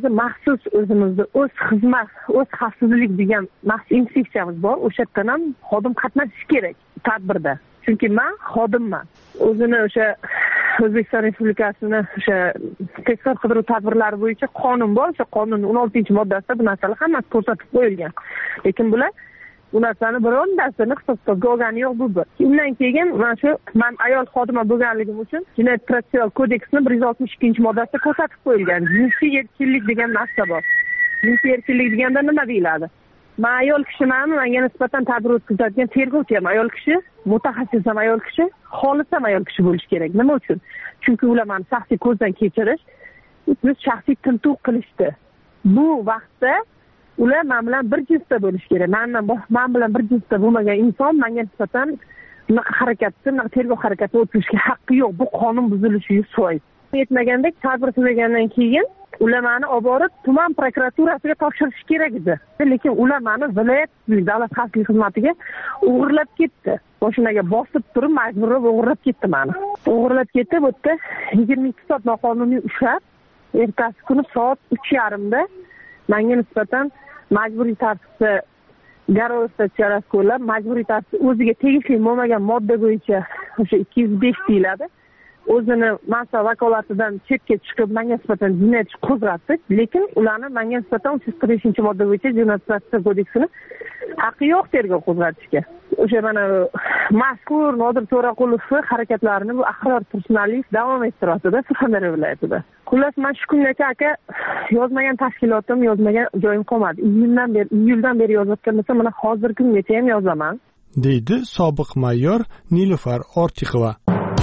o'z xizmat, o'z xavfsizlik degan maxsus inspeksiyamiz bor. O'sha yerdan ham xodim qatnashishi kerak tadbirda. Chunki men xodimman. O'zini o'sha O'zbekiston Respublikasini o'sha tezkor qidiruv tadbirlari bo'yicha qonun bor. O'sha qonunning 16-moddasida bu narsalar hammasi ko'rsatib qo'yilgan. Lekin bular bu narsani birontasini hisobga olgani yo'q bu bir. Undan keyin men ayol xodima bo'lganligim uchun Jinoyat protsessual kodeksining 162-moddasida ko'rsatib qo'yilgan jinsiy erkinlik degan narsa bor. Jinsiy erkinlik deganda nima deyiladi? Men ayol kishiman, menga nisbatan tadbir o'tkazadigan tergovchi ham ayol kishi, mutaxassis ham ayol kishi, xolis ham ayol kishi bo'lishi kerak. Nima uchun? Chunki ular meni shaxsiy ko'zdan kechirish, biz shaxsiy tintuv qilishdi. Bu vaqtda ular men bilan bir jinsda bo'lishi kerak. Men bilan bir jinsda bo'lmagan inson menga nisbatan bunaqa harakatni, tergov harakatini o'tkazishga haqqi yo'q. Bu qonun buzilishi 100%. Yetmagandek tadbir tugagandan keyin ular meni olib borib tuman prokuraturasiga topshirish kerak edi. Lekin ular meni viloyat davlat xavfsizlik xizmatiga o'g'irlab ketdi. Mashinaga bosib turib majburlab o'g'irlab ketdi meni. O'g'irlab ketib, bu yerda 22 soat noqonuniy ushlab, ertasi kuni soat 3:30da menga nisbatan majburiy tartibda garov statsiyasi qo'llab, majburiy tartibda o'ziga tegishli bo'lmagan modda bo'yicha o'sha 205 deyiladi. O'zini mas'ul vakolatidan chetga chiqib menga nisbatan jinoyat ishi qo'zg'atdi, lekin ularni menga nisbatan 345-modda bo'yicha Jinoyat protsessual kodeksini haqqi yo'q tergov qo'zg'atishga. O'sha mana mazkur Nodir To'raqulovning harakatlarini bu Ahror Tursunaliyev davom ettiradi-da Surxondaryo viloyatida. Xullas, men shu kungacha aka yozmagan tashkilotim, yozmagan joyim qolmadi. Iyuldan beri yozayotgan bo'lsam, mana hozirgi kungacha ham yozaman, deydi sobiq mayor Nilufar Ortiqova.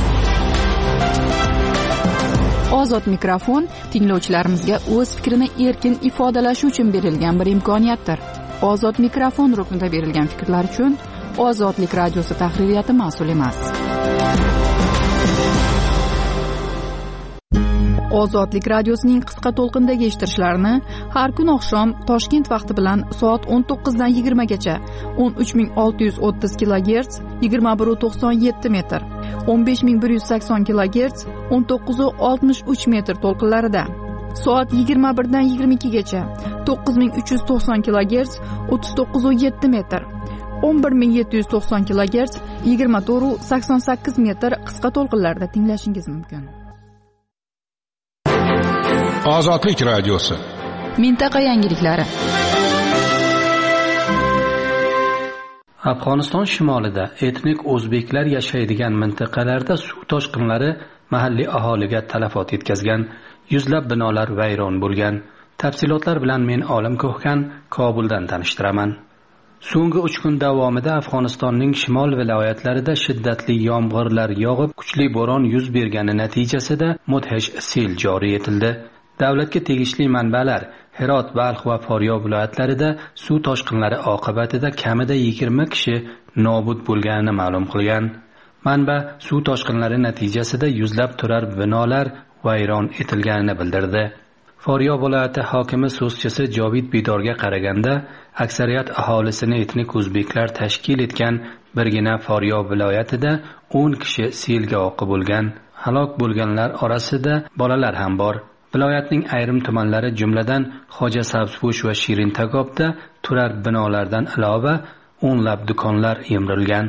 Ozod mikrofon tinglovchilarimizga o'z fikrini erkin ifodalashi uchun berilgan bir imkoniyatdir. Ozod mikrofon ruknida berilgan fikrlar uchun Ozodlik radiosi tahririyati mas'ul emas. Ozodlik radiosining qisqa to'lqindagi eshittirishlarini har kun oqshom Toshkent vaqti bilan soat 19 dan 20 gacha 13630 kHz 2197 metr, 15180 kHz 1963 metr to'lqinlarida, soat 21 dan 22 gacha 9390 kHz 3907 metr, 11790 kHz 2488 metr qisqa to'lqinlarda tinglashingiz mumkin. Ozodlik radiosi. Mintaqa yangiliklari. Afg'oniston shimolida etnik o'zbeklar yashaydigan mintaqalarda suv toshqinlari mahalliy aholiga talafot yetkazgan, yuzlab binolar vayron bo'lgan. Tafsilotlar bilan men Olim Ko'hkan Kobuldan tanishtiraman. So'nggi 3 kun davomida Afg'onistonning shimol viloyatlarida shiddatli yomg'irlar yog'ib, kuchli bo'ron yuz bergani natijasida mudhish sel joriy etildi. Davlatga tegishli manbalar Herot, Balx va Foryob viloyatlarida suv toshqinlari oqibatida kamida 20 kishi nobud bo'lganini ma'lum qilgan. Manba suv toshqinlari natijasida yuzlab turar binolar vayron etilganini bildirdi. Foryob viloyati hokimi so'zchisi Jovid Bidorga qaraganda, aksariyat aholisini etnik o'zbeklar tashkil etgan birgina Foryob viloyatida 10 kishi selga oqib bo'lgan. Halok bo'lganlar orasida bolalar ham bor. Viloyatning ayrim tumanlari jumladan Xo'ja Sabzpo'sh va Shirin-Tagobda turar binolardan ilova o'nlab do'konlar yemirilgan.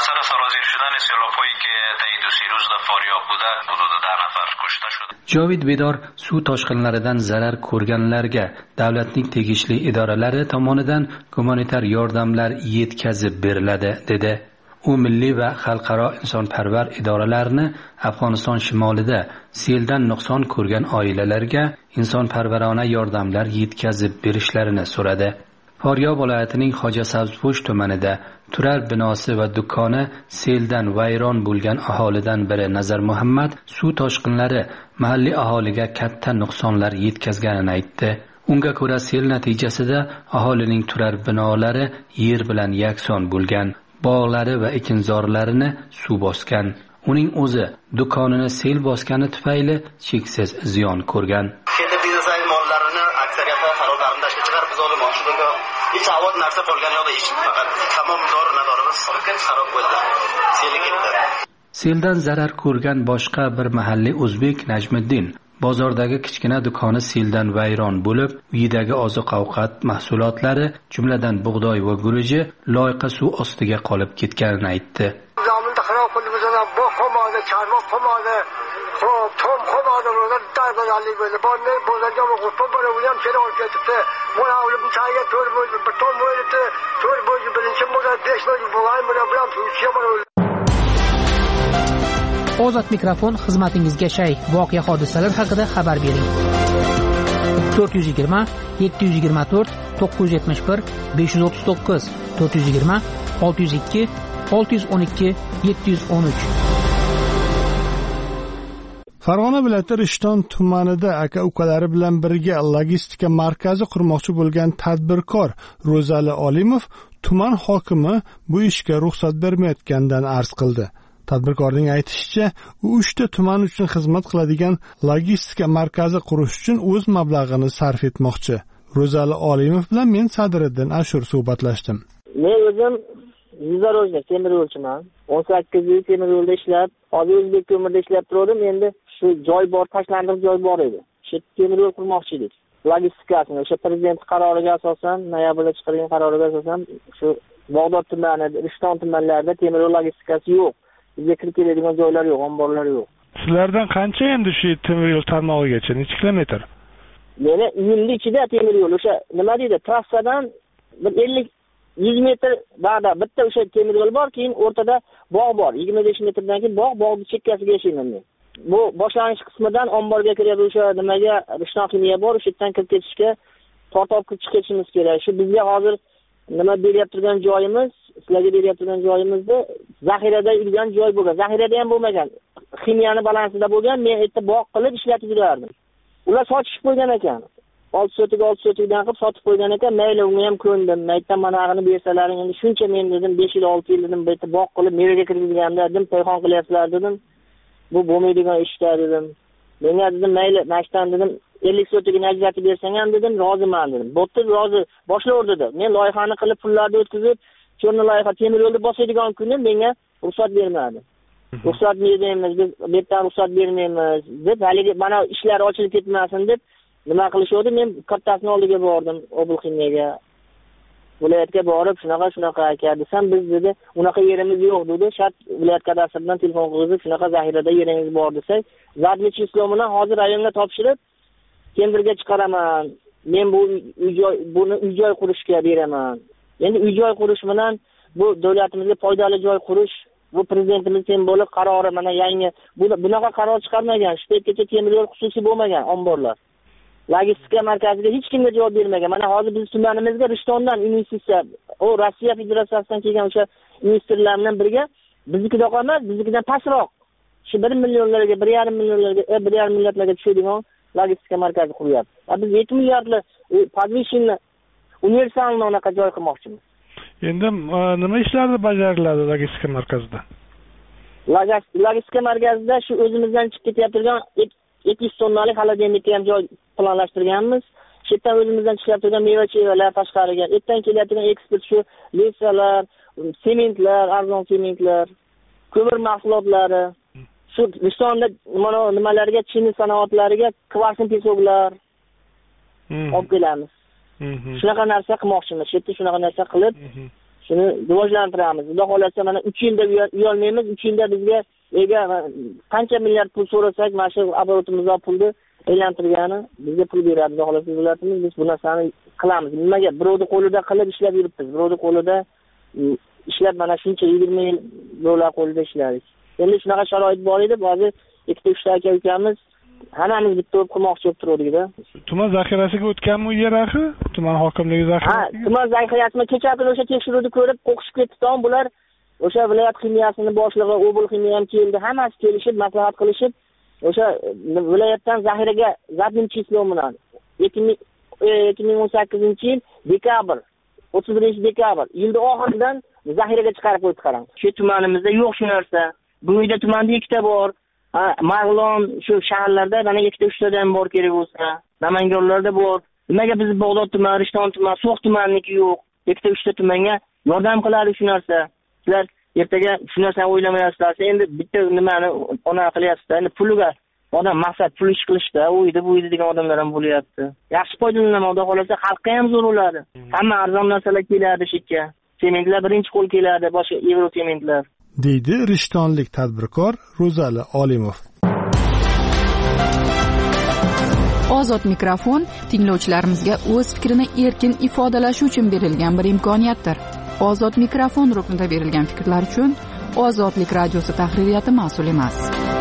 Jovid Bedor suv toshqinlaridan zarar ko'rganlarga davlatning tegishli idoralari tomonidan gumanitar yordamlar yetkazib beriladi dedi. U milliy va xalqaro insonparvar idoralarni Afg'oniston shimolida seldan nuqson ko'rgan oilalarga insonparvarona yordamlar yetkazib berishlarini so'radi. Foryob viloyatining Xo'ja Sabzpo'sh tumanida turar binosi va do'koni seldan vayron bo'lgan aholidan biri Nazar Muhammad suv toshqinlari mahalliy aholiga katta nuqsonlar yetkazganini aytdi. Unga ko'ra sel natijasida aholining turar binolari yer bilan yakson bo'lgan. Bog'lari va ekinzorlarini suv bosgan. Uning o'zi do'konini sel bosgani tufayli cheksiz ziyon ko'rgan. Endi biznes mollarini aksariyati xarobarindaga chiqarib biz olmoqchidik. Hech avod narsa qolgani yo'q, hech faqat tamom dorimiz xarob bo'ldi. Seli ketdi. Seldan zarar ko'rgan boshqa bir mahalliy o'zbek Najmiddin bozordagi kichkina do'koni seldan vayron bo'lib, uyidagi oziq-ovqat mahsulotlari, jumladan bug'doy va guruji loyqa suv ostiga qolib ketganini aytdi. Zaminda xarob qildi, bu qo'madi, charmoq qo'madi, tom qo'madi, darg'azalik bo'ldi. Bonni bozorga qo'yib bora ham kelib olib ketibdi. Mana ular bu chayga to'rt bo'ldi, bir tom bo'ldi, to'rt bo'ldi, birinchi bo'ldi, 5 bo'ldi, bu ham bilan turishga bo'ldi. Ozod mikrofon xizmatingizga shay. Voqea hodisalar haqida xabar bering. 420 724 971 539 420 602 612 713. Farg'ona viloyati Rishton tumanida aka-ukalari bilan birga logistika markazi qurmoqchi bo'lgan tadbirkor Ro'zali Olimov tuman hokimi bu ishga ruxsat bermayotganidan arz qildi. Tadbirkorning aytishicha, u 3 ta tuman uchun xizmat qiladigan logistika markazi qurish uchun o'z mablag'ini sarf etmoqchi. Ro'zali Olimov bilan men Sadriddin Ashur suhbatlashdim. Men o'zim Yuzarojda temir yo'lchiman. 18 yil temir yo'lda ishlab, hozir o'zbek ko'mirda ishlab turdim. Endi shu joy bor, tashlandiq joy bor edi. Shu temir yo'l qurmoqchi edik. Logistikasini o'sha prezident qaroriga asosan, noyabrda chiqargan qaroriga asosan shu Bog'dod tumani, Rishton tumanlarida temir yo'l logistikasi yo'q. Bizga kirib keladigan joylar yo'q, omborlar yo'q. Sizlardan qancha endi shu temir yo'l tarmog'igacha, necha kilometr? Meni uyimning ichida temir yo'l, o'sha nima deydi, trassadan bir 50-100 metr ba'da bitta o'sha temir yo'l bor, keyin o'rtada bog' bor. 25 metrdan keyin bog'ning chekkasiga yashayman men. Bu boshlanish qismidan omborga kiradi, o'sha nimaga Rishton ximiya bor, o'sha yerdan kirib ketishga tortib chiqib ketishimiz kerak. Shu bizga hozir nima beryapti turgan joyimiz, sizlarga beryapti turgan joyimizda zaxirada yurgan joy bo'lgan. Zaxirada ham bo'lmagan. Ximiyani balansida bo'lgan, men yerda bog' qilib ishlatib yurardim. Ular sotishib qo'ygan ekan. 6 sotikdan qilib sotib qo'ygan ekan. Mayli, unga ham ko'ndim. Maytdan manag'ini bersalaring, endi shuncha men dedim 5 yil 6 yil dedim, bu yerda bog' qilib meraga kirgizganimda dedim, payxon qilyapsizlar dedim. Bu bo'lmaydigan ishlar dedim. menga dedim mayli mashtan dedim 50 sotigini ajratib bersang ham dedim roziman dedim. Bo'pti, rozi boshlayver dedi. Men loyihani qilib pullarni o'tkazib cho'rni loyiha temir yo'lda boshlaydigan kuni menga ruxsat bermadi. Ruxsat bermaymiz, biz bu yerdan ruxsat bermaymiz deb haligi mana ishlar ochilib ketmasin deb nima qilishdi? Men kattasining oldiga bordim, Oblximiyaga. Viloyatga borib shunaqa aka desam, biz dedi unaqa yerimiz yo'q dedi. Shart viloyat kadastridan telefon qilib shunaqa zaxirada yeringiz bor desak, zadnichi islomini hozir rayonga topshirib tenderga chiqaraman. Men buni uy-joy qurishga beraman. Endi uy-joy qurish bilan bu davlatimizga foydali joy qurish, bu prezidentimiz simbolik qarori mana yangi bunaqa qaror chiqarmagan. Shu paytgacha temir yo'l xususiy bo'lmagan omborlar. Logistika markaziga hech kimga javob bermagan. Mana hozir biz tumanimizga Rishtondan investitsiya, o Rossiya Federatsiyasidan kelgan o'sha investorlar bilan birga biznikidan qolmas, biznikidan pastroq. Shu 1 millionlarga, 1,5 millionlarga, 1,5 milliardlarga tushadigan logistika markazi quryapti. Biz 2 milliardli podvishinni universalni anaqa joy qilmoqchimiz. Endi nima ishlarni bajariladi logistika markazida? Logistika markazida shu o'zimizdan chiqib ketyaptigan 200 tonnalik xolodilnikni ham joy planlashtirganmiz. Shu yerdan o'zimizdan chiqib turgan meva-chevalar tashqariga, ertadan kelayotgan eksport shu lesalar, sementlar, arzon sementlar, ko'mir mahsulotlari, shu Rishtonda mana nimalarga, chini sanoatlariga kvarsin pesoklar olib kelamiz. Shunaqa narsa qilmoqchimiz. Shu yerda shunaqa narsa qilib, shuni rivojlantiramiz. Xudo xolasa mana 3 yilda uyolmaymiz. 3 yilda bizga qancha milliard pul so'rasak, mana shu оборотimizdan pulni aylantirgani bizga pul beradi. Xudo xolasa davlatimiz biz bu narsani qilamiz. Nimaga? Birovning qo'lida qilib ishlab yuribmiz. Birovning qo'lida ishlab mana shuncha 20 yil birovlar qo'lida ishladik. Endi shunaqa sharoit bor edi. Hozir ikkita uchta aka-ukamiz hammamiz bitta bo'lib qilmoqchi bo'lib turdik-da. Tuman zaxirasiga o'tganmi u yer axi? Tuman hokimligi zaxirasiga? Tuman zaxirasini kecha kuni o'sha tekshiruvni ko'rib qo'qishib ketdi. Bular o'sha viloyat ximiyasini boshlig'i Obul ximiya ham keldi. Hammasi kelishib, maslahat qilishib, o'sha viloyatdan zaxiraga zadnichi islom bilan 2018-yil dekabr 31-dekabr yilda oxiridan zaxiraga chiqarib qo'yib qarang. Shu tumanimizda yo'q shu narsa. Bugungi tumanda ikkita bor. Mag'lon shu shaharlarda mana 2-3 tadan bor kerak bo'lsa, Namanganlarda bor. Nimaga biz Bog'dod tumani, Rishton tumani, So'x tumaniki yo'q? 2-3 tumanga yordam qiladi shu narsa. Sizlar ertaga shu narsani o'ylamayapsizlar. Endi bitta nimani ona qilyapsiz. Endi puliga odam maqsad pul ish qilishda, o'ydi, bu uyda degan odamlar ham bo'lyapti. Yaxshi foydalanma, xudo xolasa xalqqa ham zo'r bo'ladi. Hamma arzon narsalar keladi shikka. Sementlar birinchi qo'l keladi, boshqa Evro sementlar. deydi rishtonlik tadbirkor Ro'zali Olimov. Ozod mikrofon tinglovchilarimizga o'z fikrini erkin ifodalashi uchun berilgan bir imkoniyatdir. Ozod mikrofon ruknida berilgan fikrlar uchun Ozodlik radiosi tahririyati mas'ul emas.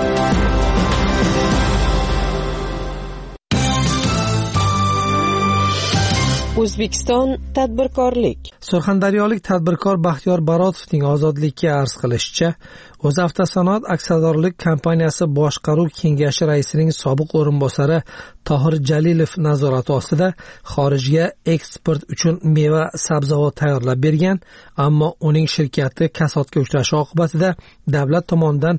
O'zbekiston tadbirkorlik. Surxondaryolik tadbirkor Baxtiyor Barotovning Ozodlikka arz qilishicha, O'zavtosanoat aksiyadorlik kompaniyasi boshqaruv kengashi raisining sobiq o'rinbosari Tohir Jalilov nazorati ostida xorijga eksport uchun meva sabzavot tayyorlab bergan, ammo uning shirkati kasodga uchrashi oqibatida davlat tomonidan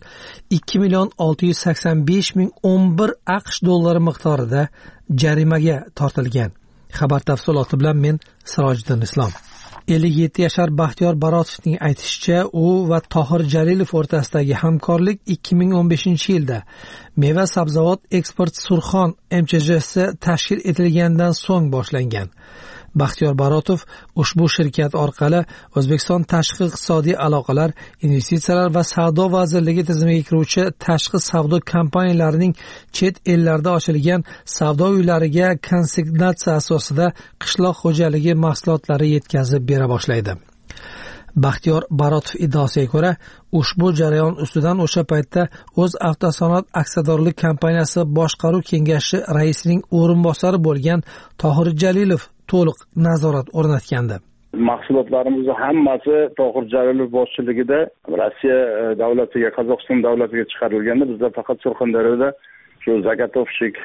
2,685,011 AQSh dollari miqdorida jarimaga tortilgan. Xabar tafsiloti bilan men Sirojiddin Islom. 57 yashar Baxtiyor Barotovning aytishicha, u va Tohir Jalilov o'rtasidagi hamkorlik 2015-yilda meva sabzavot eksport Surxon MCJsi tashkil etilgandan so'ng boshlangan. Baxtiyor Barotov ushbu shirkat orqali O'zbekiston tashqi iqtisodiy aloqalar, investitsiyalar va savdo vazirligi tizimiga kiruvchi tashqi savdo kompaniyalarining chet ellarda ochilgan savdo uylariga konsignatsiya asosida qishloq xo'jaligi mahsulotlari yetkazib bera boshlaydi. Baxtiyor Barotov iddaosiga ko'ra, ushbu jarayon ustidan o'sha paytda O'zavtosanoat aksiyadorlik kompaniyasi boshqaruv kengashi raisining o'rinbosari bo'lgan Tohir Jalilov to'liq nazorat o'rnatgandi. Mahsulotlarimizni hammasi Tohir Jalilov boshchiligida Rossiya davlatiga, Qozog'iston davlatiga chiqarilganda, bizda faqat Surxondaryoda shu Zakatovshik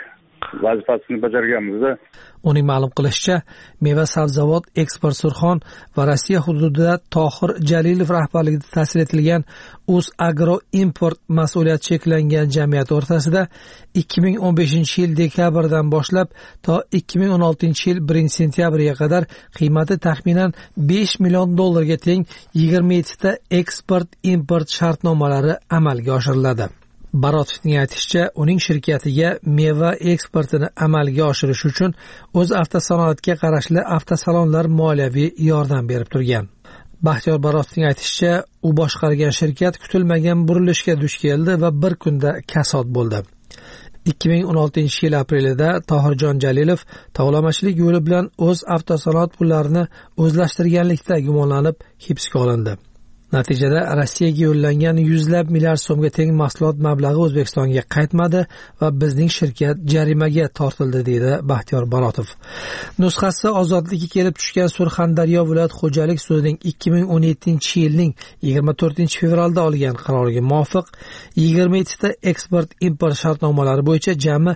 vazifasini bajarganmiz-da. Uning ma'lum qilishicha, meva sabzavot eksport Surxon va Rossiya hududida Tohir Jalilov rahbarligida ta'sis etilgan Agro Import mas'uliyati cheklangan jamiyat o'rtasida 2015-yil dekabrdan boshlab to 2016-yil 1-sentyabrga qadar qiymati taxminan $5 million ga teng 27 ta eksport-import shartnomalari amalga oshiriladi. Barotovning aytishicha, uning shirkatiga meva eksportini amalga oshirish uchun o'z avtosanoatga qarashli avtosalonlar moliyaviy yordam berib turgan. Baxtiyor Barotovning aytishicha, u boshqargan shirkat kutilmagan burilishga duch keldi va bir kunda kasod bo'ldi. 2016-yil aprelida Tohirjon Jalilov tovlamachilik yo'li bilan o'z avtosanoat pullarini o'zlashtirganlikda gumonlanib hibsga olindi. Natijada Rossiyaga yo'llangan 100 milliard so'mga teng mahsulot mablag'i O'zbekistonga qaytmadi va bizning shirkat jarimaga tortildi, deydi Baxtiyor Barotov. Nusxasi ozodlikka kelib tushgan Surxondaryo viloyat xo'jalik sudining 2017-yilning 24-fevralda olgan qaroriga muvofiq 27 ta eksport-import shartnomalari bo'yicha jami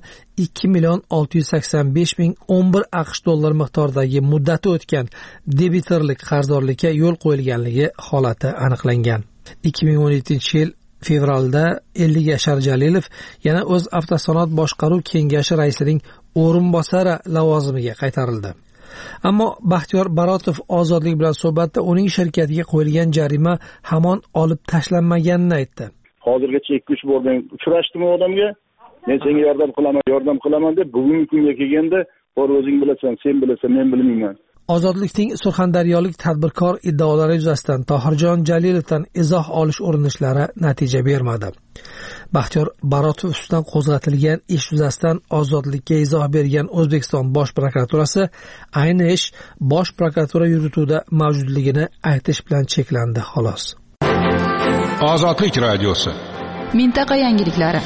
$2,685,011 miqdoridagi muddati o'tgan debitorlik qarzdorlikka yo'l qo'yilganligi holati aniqlangan. 2017-yil fevralda 50 yashar Jalilov yana o'z avtosanoat boshqaruv kengashi raisining o'rinbosari lavozimiga qaytarildi. Ammo Baxtiyor Barotov ozodlik bilan suhbatda uning shirkatiga qo'yilgan jarima hamon olib tashlanmaganini aytdi. Hozirgacha 2-3 bor men uchrashdim odamga. Men senga yordam qilaman deb bugungi kunga kelganda, "Bor o'zing bilasan, sen bilasan, men bilmayman." Ozodlikning surxondaryolik tadbirkor iddaolari yuzasidan Tohirjon Jalilovdan izoh olish urinishlari natija bermadi. Baxtiyor Barotov ustidan qo'zg'atilgan ish yuzasidan ozodlikka izoh bergan O'zbekiston Bosh prokuraturasi ayni ish Bosh prokuratura yurituvida mavjudligini aytish bilan cheklandi, xolos. Ozodlik radiosi. Mintaqa yangiliklari.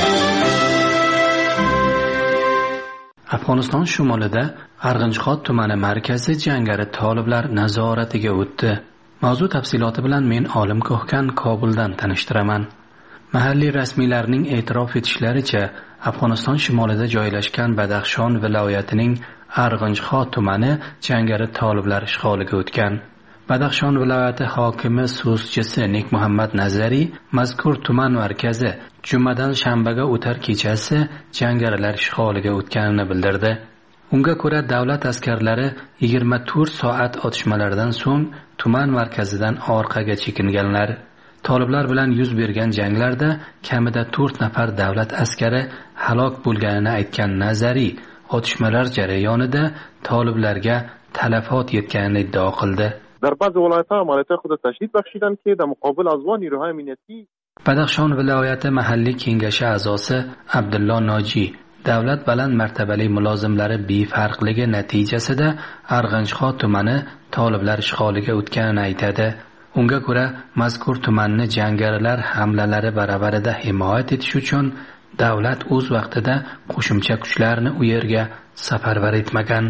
Afg'oniston shimolida Arg'inchxot tumani markazi jangari toliblar nazoratiga o'tdi. Mavzu tafsiloti bilan men Olim Ko'hkan Kobuldan tanishtiraman. Mahalliy rasmiylarning e'tirof etishlaricha, Afg'oniston shimolida joylashgan Badaxshon viloyatining Arg'inchxot tumani jangari toliblar ishg'oliga o'tgan. Badaxshon viloyati hokimi so'zchisi Nik Muhammad Nazariy mazkur tuman markazi jumadan shanbaga o'tar kechasi jangarilar ishg'oliga o'tganini bildirdi. Unga ko'ra davlat askarlari 24 soat otishmalardan so'ng tuman markazidan orqaga chekinganlar. Toliblar bilan yuz bergan janglarda kamida 4 nafar davlat askari halok bo'lganini aytgan Nazariy, otishmalar jarayonida toliblarga talafot yetganini iddao qildi. در بعضی ولایت‌ها عملیات خود تشدید بخشیدن که در مقابل ازوان نیروهای امنیتی Badaxshon viloyati mahalliy kengashi a'zosi Abdullo Noji davlat baland martabali mulozimlari befarqligi natijasida Arg'inchxot tumani toliblar ishg'oliga o'tganini aytadi. Unga ko'ra, mazkur tumanni jangarilar hamlalari baravarida himoya etish uchun davlat o'z vaqtida qo'shimcha kuchlarni u yerga safarbar etmagan.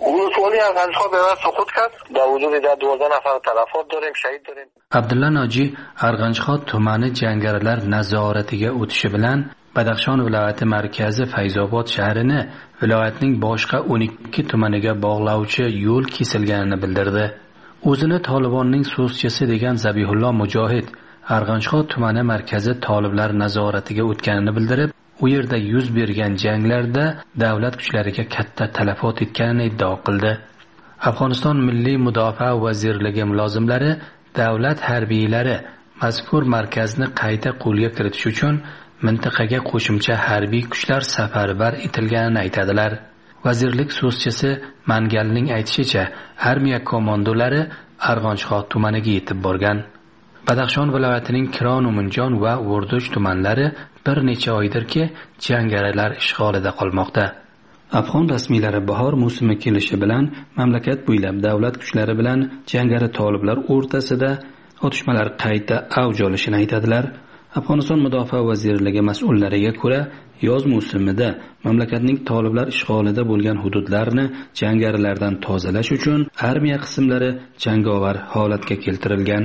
Abdulla Noji Arg'inchxot tumani jangarilar nazoratiga o'tishi bilan Badaxshon viloyati markazi Fayzobod shahrini viloyatning boshqa 12 tumaniga bog'lovchi yo'l kesilganini bildirdi. O'zini Tolibonning so'zchisi degan Zabihullo Mujohid Arg'inchxot tumani markazi toliblar nazoratiga o'tganini bildirib, u yerda yuz bergan janglarda davlat kuchlariga katta talafot etganini iddao qildi. Afg'oniston Milliy mudofaa vazirligi mulozimlari davlat harbiylari mazkur markazni qayta qo'lga kiritish uchun mintaqaga qo'shimcha harbiy kuchlar safarbar etilganini aytadilar. Vazirlik so'zchisi Mangalning aytishicha, armiya komandolari Arg'inchxot tumaniga yetib borgan. Badaxshon viloyatining Kiron, Umunjon va Urduch tumanlari bir necha oydirki jangarilar ishg'olida qolmoqda. Afg'on rasmiylari bahor mavsumi kelishi bilan mamlakat bo'ylab davlat kuchlari bilan jangari toliblar o'rtasida otishmalar qayta avj olishini aytadilar. Afg'oniston mudofaa vazirligi mas'ullariga ko'ra, yoz mavsumida mamlakatning toliblar ishg'olida bo'lgan hududlarni jangarilardan tozalash uchun armiya qismlari jangovar holatga keltirilgan.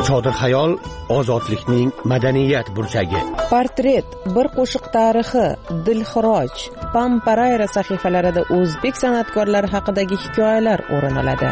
Sodiq xayol ozodlikning madaniyat burchagi. Portret, bir qo'shiq tarixi, Dilxiroj, Pamparayra sahifalarida o'zbek san'atkorlari haqidagi hikoyalar o'rin oladi.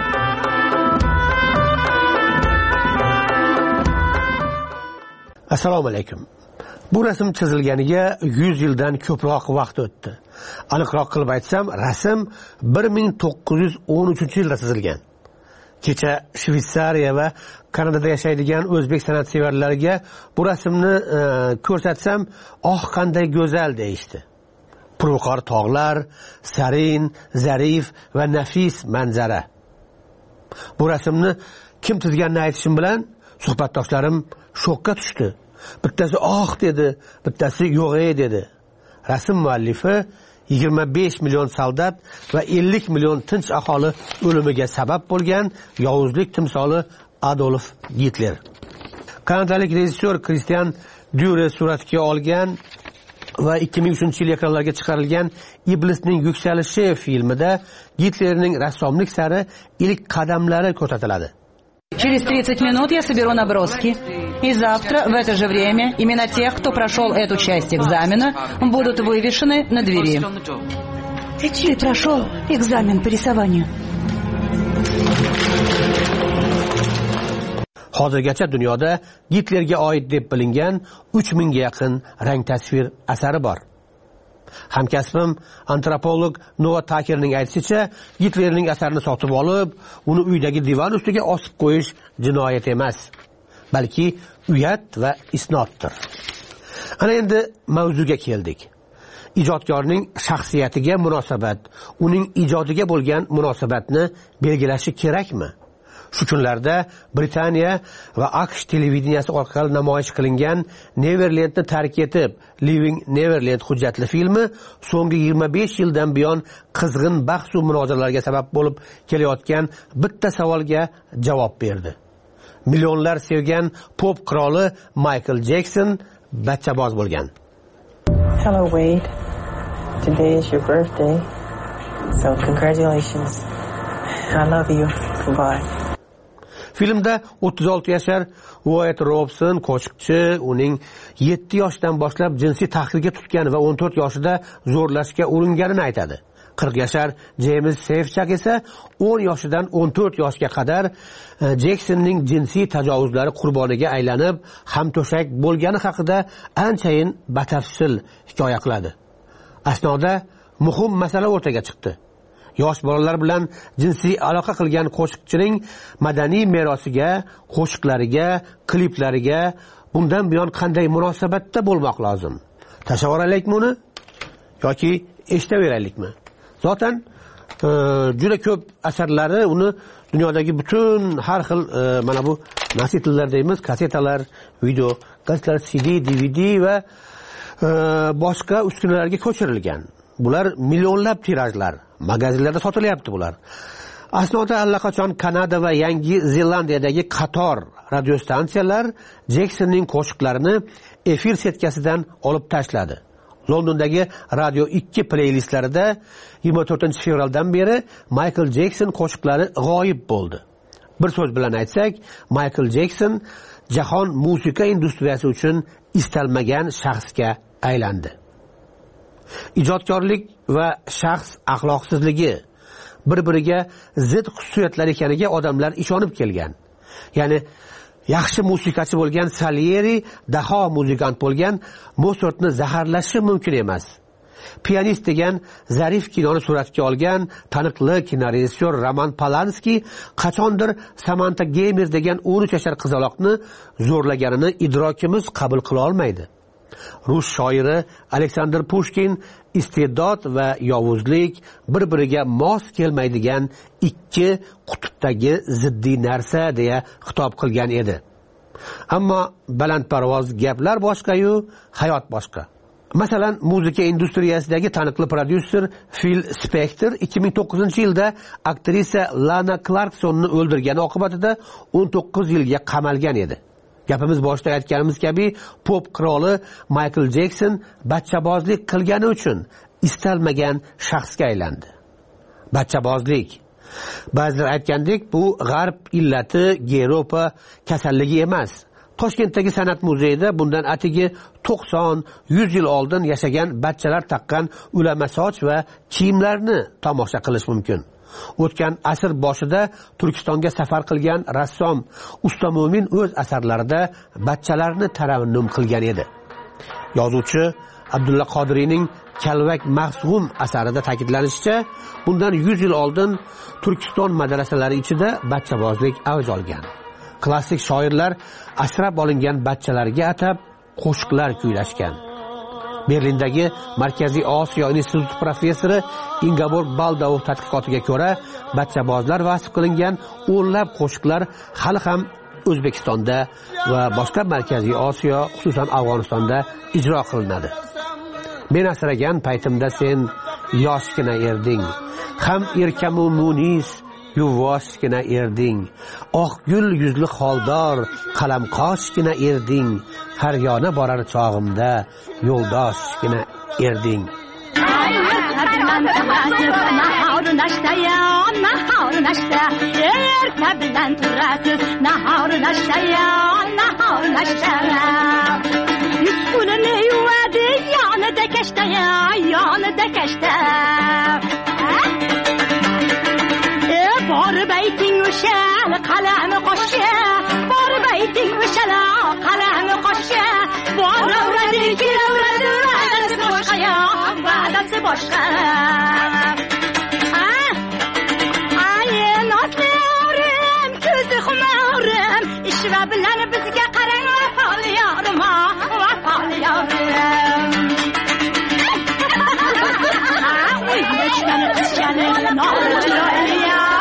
Assalomu alaykum. Bu rasm chizilganiga 100 yildan ko'proq vaqt o'tdi. Aniqroq qilib aytsam, rasm 1913-yilda chizilgan. Kecha Shvetsariya va Kanadada yashaydigan o'zbek san'atsevarlariga bu rasmni ko'rsatsam, qanday go'zal deyishdi. Purviqor tog'lar, sarin, zarif va nafis manzara. Bu rasmni kim chizganini aytishim bilan suhbatdoshlarim shokka tushdi. Bittasi dedi, bittasi yo'q dedi. Rasm muallifi 25 million soldat va 50 million tinch aholi o'limiga sabab bo'lgan yovuzlik timsoli Adolf Hitler. Kanadalik rejissyor Christian Dure suratga olgan va 2003-yil ekranlarga chiqarilgan Iblisning yuksalishi filmida Hitlerning rassomlik sari ilk qadamlari ko'rsatiladi. Через 30 минут я соберу наброски. И завтра в это же время имена тех, кто прошел эту часть экзамена, будут вывешены на двери. Ты чей прошел экзамен по рисованию? Hozirgacha dunyoda Hitlerga oid deb bilingan 3000 ga yaqin rang tasvir asari bor. Hamkasbim antropolog Noah Takerning aytishicha, Hitlerning asarini sotib olib, uni uydagi divan ustiga osib qo'yish jinoyat emas, balki uyat va isnoddir. Ana endi mavzuga keldik. Ijodkorning shaxsiyatiga munosabat, uning ijodiga bo'lgan munosabatni belgilashi kerakmi? Shu kunlarda Britaniya va AQSh televideniyasi orqali namoyish qilingan Neverlandni tark etib, Living Neverland hujjatli filmi so'nggi 25 yildan buyon qizg'in bahs va munozaralarga sabab bo'lib kelayotgan bitta savolga javob berdi. Millionlar sevgan pop qiroli Michael Jackson bachchaboz bo'lgan. Hello Wade. Today is your birthday. So congratulations. I love you. Goodbye. Filmda 36 yashar Wyatt Robson qo'shiqchi uning 7 yoshdan boshlab jinsiy tahqirga tutgan va 14 yoshida zo'rlashga uringanini aytadi. 40 yashar James Safechuck esa 10 yoshidan 14 yoshga qadar Jacksonning jinsiy tajovuzlari qurboniga aylanib, hamto'shak bo'lgani haqida anchayin batafsil hikoya qiladi. Asnoda muhim masala o'rtaga chiqdi. Yosh bolalar bilan jinsiy aloqa qilgan qo'shiqchining madaniy merosiga, qo'shiqlariga, kliplariga bundan buyon qanday munosabatda bo'lmoq lozim? Tasavvurlaylikmi uni yoki eshitaveraylikmi? Zotan juda ko'p asarlari uni dunyodagi butun har xil mana bu nasitillar deymiz, kasetalar, video, gazetalar, CD, DVD va boshqa uskunalarga ko'chirilgan. Bular millionlab tirajlar, magazinlarda sotilyapti bular. Asnoda allaqachon Kanada va Yangi Zelandiyadagi qator radiostansiyalar Jacksonning qo'shiqlarini efir setkasidan olib tashladi. Londondagi Radio 2 playlistlarida 24-fevraldan beri Michael Jackson qo'shiqlari g'oyib bo'ldi. Bir so'z bilan aytsak, Michael Jackson jahon musiqa industriyasi uchun istalmagan shaxsga aylandi. Ijodkorlik va shaxs axloqsizligi bir-biriga zid xususiyatlar ekaniga odamlar ishonib kelgan. Ya'ni yaxshi musiqachi bo'lgan Salieri daho muzikant bo'lgan Mozartni zaharlashi mumkin emas. Pianist degan zarif kinoni suratga olgan taniqli kinorejissyor Roman Polanski qachondir Samantha Gamer degan 13 yashar qizaloqni zo'rlaganini idrokimiz qabul qila olmaydi. Rus shoiri Aleksandr Pushkin iste'dod va yovuzlik bir-biriga mos kelmaydigan ikki qutbdagi ziddiy narsa deya xitob qilgan edi. Ammo balandparvoz gaplar boshqa-yu, hayot boshqa. Masalan, muzika industriyasidagi taniqli prodyuser Phil Spector 2009-yilda aktrisa Lana Clarksonni o'ldirgani oqibatida 19 yilga qamalgan edi. Gapimiz boshida aytganimiz kabi pop qiroli Michael Jackson bachchabozlik qilgani uchun istalmagan shaxsga aylandi. Bachchabozlik Ba'zilar aytgandek, bu g'arb illati, Yevropa kasalligi emas. Toshkentdagi san'at muzeyida bundan atigi 90-100 yil oldin yashagan bachchalar taqqan ulama soch va kiyimlarni tomosha qilish mumkin. O'tgan asr boshida Turkistonga safar qilgan rassom Usta Mo'min o'z asarlarida bachchalarni tarannum qilgan edi. Yozuvchi Abdulla Qodiriyning Kalvak Mahsum asarida ta'kidlanishicha, bundan 100 yil oldin Turkiston madrasalari ichida bachchabozlik avj olgan. Klassik shoirlar asrab olingan bachchalarga atab qo'shiqlar kuylashgan. Berlindagi Markaziy Osiyo instituti professori Ingeborg Baldau tadqiqotiga ko'ra, bachchabozlar vasf qilingan o'nlab qo'shiqlar hali ham O'zbekistonda va boshqa Markaziy Osiyo, xususan Afg'onistonda ijro qilinadi. Men asragan paytimda sen yoshgina erding, ham erkamu munis yuvoshgina erding, oq gul yuzli xoldor qalamqoshgina erding, har yona borar chog'imda yo'ldoshgina erding. Bor bayting o'shal qalami qo'shya, bor bayting o'shal qalami qo'shya, bor va'dasi boshqa, va'dasi boshqa. Ay noslerim, ko'zi xumorim, ishva bilan bizga qarang vafoli yorim, vafoli yorim. O'ynashgani qizchani nozi chiroyli.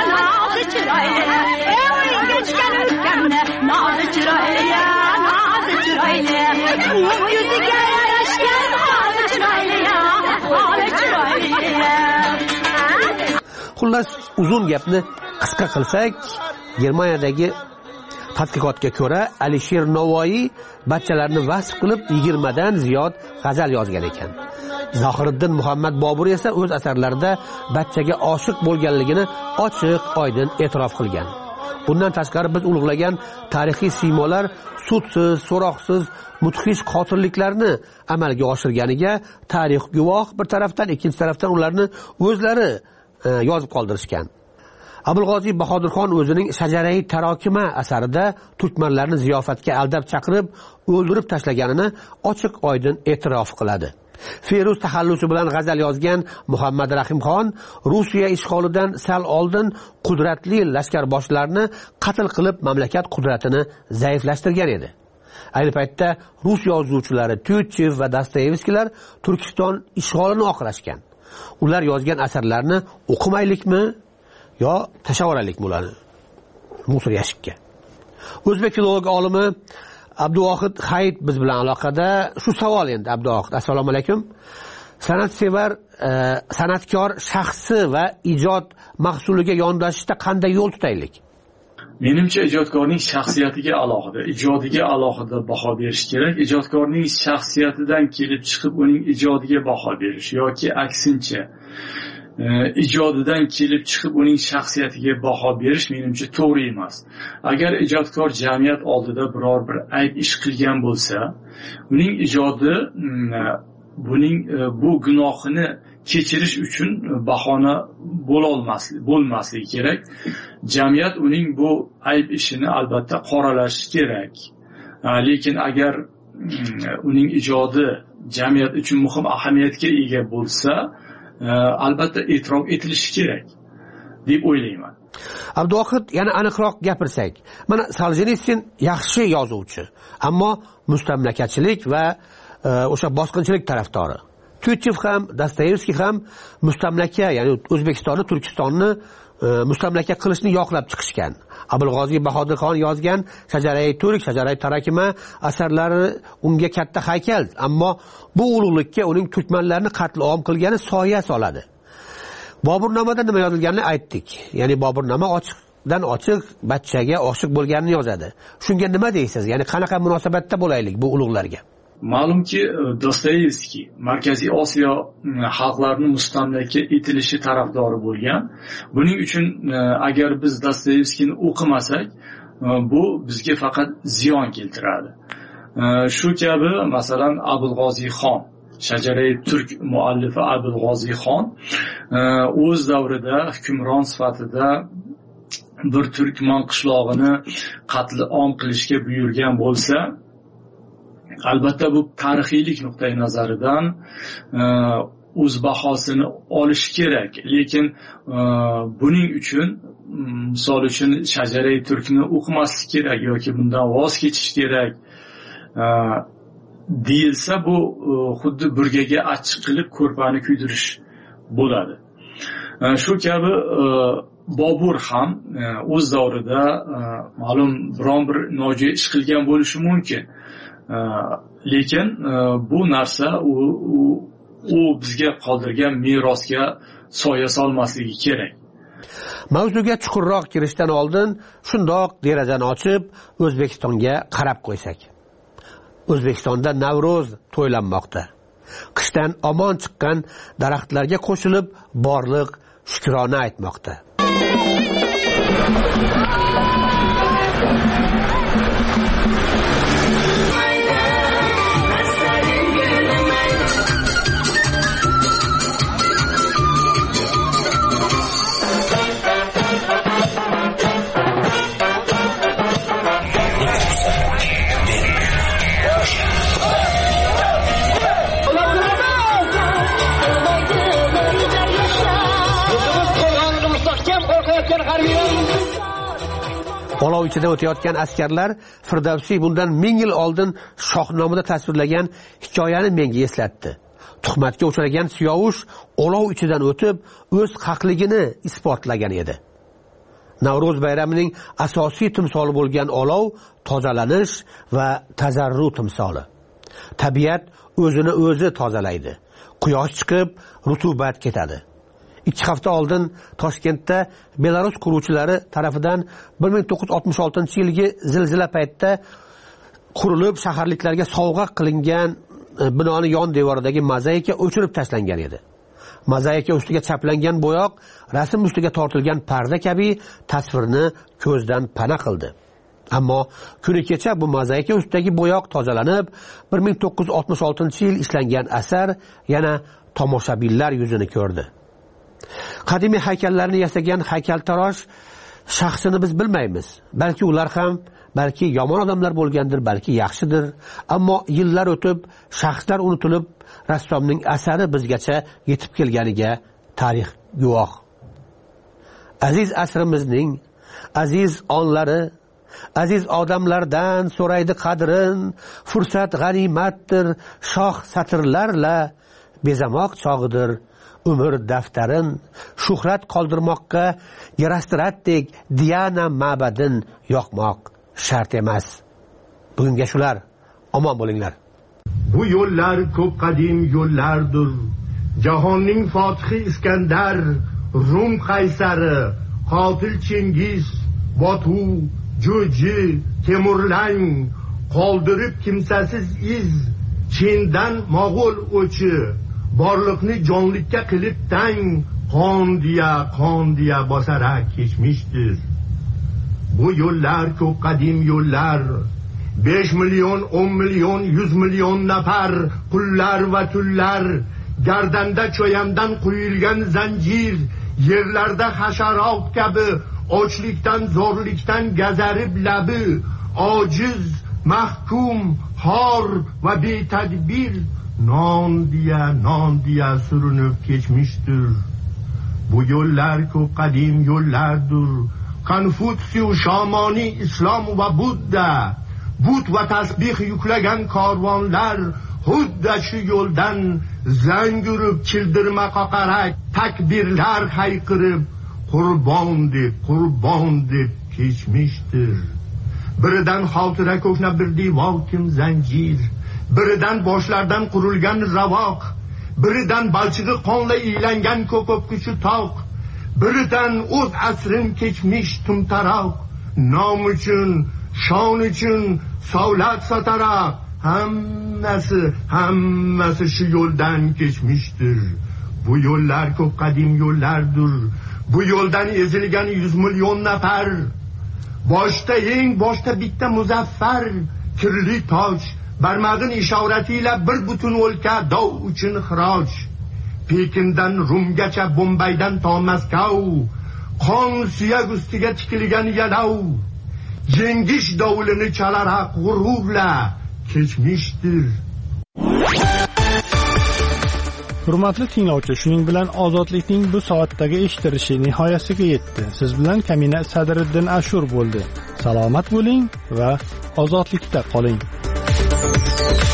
Xullas, uzun gapni qisqa qilsak, Germaniyadagi tadqiqotga ko'ra Alisher Navoiy bachchalarni vasf qilib 20 dan ziyod g'azal yozgan ekan. Zohiriddin Muhammad Bobur esa o'z asarlarida bachchaga oshiq bo'lganligini ochiq-oydin e'tirof qilgan. Bundan tashqari biz ulug'lagan tarixiy siymolar sudsiz, so'roqsiz mudhish qotilliklarni amalga oshirganiga tarix guvoh bir tarafdan, ikkinchi tarafdan ularni o'zlari yozib qoldirishgan. Abulg'oziy Bahodirxon o'zining Shajarai Tarokima asarida turkmanlarni ziyofatga aldab chaqirib, o'ldirib tashlaganini ochiq-oydin e'tirof qiladi. Feruz taxallusi bilan g'azal yozgan Muhammad Rahimxon Rossiya ishg'olidan sal oldin qudratli lashkarboshlarni qatl qilib mamlakat qudratini zaiflashtirgan edi. Ayni paytda rus yozuvchilari Tyutchev va Dostoyevskiylar Turkiston ishg'olini oqlashgan. Ular yozgan asarlarni o'qimaylikmi yo tashavoraylikmi ularni musor yashikka? O'zbek filologi olimi Abduvohid Hayit biz bilan aloqada. Shu savol endi Abduvohid, assalomu alaykum. San'atsevar san'atkor shaxsi va ijod mahsuliga yondashishda qanday yo'l tutaylik? Menimcha ijodkorning shaxsiyatiga alohida, ijodiga alohida baho berish kerak. Ijodkorning shaxsiyatidan kelib chiqib uning ijodiga baho berish yoki aksincha ijodidan kelib chiqib uning shaxsiyatiga baho berish menimcha to'g'ri emas. Agar ijodkor jamiyat oldida biror bir ayb ish qilgan bo'lsa, uning ijodi buning bu gunohini kechirish uchun bahona bo'lmasligi kerak. Jamiyat uning bu ayb ishini albatta qoralashi kerak. Lekin agar uning ijodi jamiyat uchun muhim ahamiyatga ega bo'lsa, albatta e'tirof etilishi kerak deb o'ylayman. Abduvohid, yana aniqroq gapirsak, mana Soljenitsin yaxshi yozuvchi, ammo mustamlakachilik va o'sha bosqinchilik tarafdori. Tyutchev ham, Dostoyevskiy ham mustamlaka, ya'ni O'zbekistonni, Turkistonni mustamlaka qilishni yoqlab chiqishgan. Abulg'oziy Bahodirxon yozgan Shajarai Turk, Shajarai Tarakima asarlari unga katta haykal, ammo bu ulug'likka uning turkmanlarni qatl-om qilgani soya soladi. Boburnamada nima yozilganini aytdik. Ya'ni Boburnoma ochiqdan ochiq bachchaga oshiq bo'lganini yozadi. Shunga nima deysiz? Ya'ni qanaqa munosabatda bo'laylik bu ulug'larga? Ma'lumki, Dostoyevskiy Markaziy Osiyo xalqlarini mustamlaka etilishi tarafdori bo'lgan. Buning uchun agar biz Dostoyevskiyni o'qimasak, bu bizga faqat ziyon keltiradi. Shu kabi masalan Abulg'oziy xon, Shajarai Turk muallifi Abulg'oziy xon o'z davrida hukmron sifatida bir turkman qishlog'ini qatl om qilishga buyurgan bo'lsa, albatta bu tarixiylik nuqtai nazaridan o'z bahosini olishi kerak. Lekin buning uchun misol uchun Shajarai Turkni o'qimaslik kerak yoki bundan voz kechish kerak deyilsa, bu xuddi burgaga achchiq qilib ko'rpani kuydirish bo'ladi. Shu kabi Bobur ham o'z davrida ma'lum biron bir nojo'ya ish qilgan bo'lishi mumkin. Lekin bu narsa u bizga qoldirgan merosga soya solmasligi kerak. Mavzuga chuqurroq kirishdan oldin shundoq derazani ochib O'zbekistonga qarab qo'ysak. O'zbekistonda Navro'z to'ylanmoqda. Qishdan omon chiqqan daraxtlarga qo'shilib borliq shukrona aytmoqda. Olov ichida o'tayotgan askarlar Firdavsiy bundan 1000 yil oldin Shohnomada tasvirlagan hikoyani menga eslatdi. Tuhmatga uchragan Siyovush olov ichidan o'tib o'z haqligini isbotlagan edi. Navro'z bayramining asosiy timsoli bo'lgan olov tozalanish va tazarru timsoli. Tabiat o'zini o'zi tozalaydi. Quyosh chiqib, rutubat ketadi. 2 hafta oldin Toshkentda Belarus quruvchilari tarafidan 1966-yilgi zilzila paytida qurilib shaharliklarga sovg'a qilingan binoning yon devoridagi mozaika o'chirib tashlangan edi. Mozaika ustiga chaplangan bo'yoq rasm ustiga tortilgan parda kabi tasvirni ko'zdan pana qildi. Ammo kuni kecha bu mozaika ustidagi bo'yoq tozalanib, 1966-yil ishlangan asar yana tomoshabinlar yuzini ko'rdi. Qadimiy haykallarni yasagan haykaltarosh shaxsini biz bilmaymiz. Balki ular ham balki yomon odamlar bo'lgandir, balki yaxshidir. Ammo yillar o'tib, shaxslar unutilib, rassomning asari bizgacha yetib kelganiga tarix guvoh. Aziz asrimizning aziz onlari, aziz odamlardan so'raydi qadrin, fursat g'animatdir, shoh satrlarla bezamoq chog'idir. Umr daftarin shuhrat qoldirmoqqa Gerostratdek Diana ma'badin yoqmoq shart emas. Bugunga shular. Omon bo'linglar. Bu yo'llar ko'p qadim yo'llardir. Jahonning fotihi Iskandar, Rum qaysari, qotil Chingiz, Botu, Jo'ji, Temurlang qoldirib kimsasiz iz, Chindan Mo'g'ul o'chi borliqni jonlikka qilib tang qon diya bosarak kechmishdir. Bu yo'llar ko'p qadim yo'llar, 5 million, 10 million, 100 million nafar qullar va tullar, gardanda cho'yandan quyilgan zanjir, yerlarda hasharot kabi ochlikdan, zo'rlikdan gazarib labi, ojiz, mahkum, xor va betadbir non diya surinib kechmishdir. Bu yo'llar ko'p qadim yo'llardir. Konfutsiy, Shamoni, Islom va Budda, but va tasbih yuklagan karvonlar xuddi shu yo'ldan zang urib, childirma qoqarak, takbirlar hayqirib, qurbon deb kechmishdir. Biridan xotira ko'hna bir devor kim zanjir, biridan boshlardan qurilgan ravoq, biridan balchig'i qonla iylangan ko'kob kuchi toq, biridan o'z asrin kechmish tumtaroq, nom uchun, shon uchun savlat sotaroq, hammasi shu yo'ldan kechmishdir. Bu yo'llar ko'p qadim yo'llardir. Bu yo'ldan ezilgan 100 million nafar. Boshda bitta muzaffar kirli toj, barmag'in ishoratiyle bir butun o'lka dov uchun xiroj. Pekindan Rumgacha, Bombaydan to Moskov, qon suyak ustiga tikilgan yalov, yengish dovulini chalar g'ururla kechmishdir. Hurmatli tinglovchi, shuning bilan ozodlikning bu soatdagi eshittirishi nihoyasiga yetdi. Siz bilan Kamina Sadriddin Ashur bo'ldi. Salomat bo'ling va ozodlikda qoling.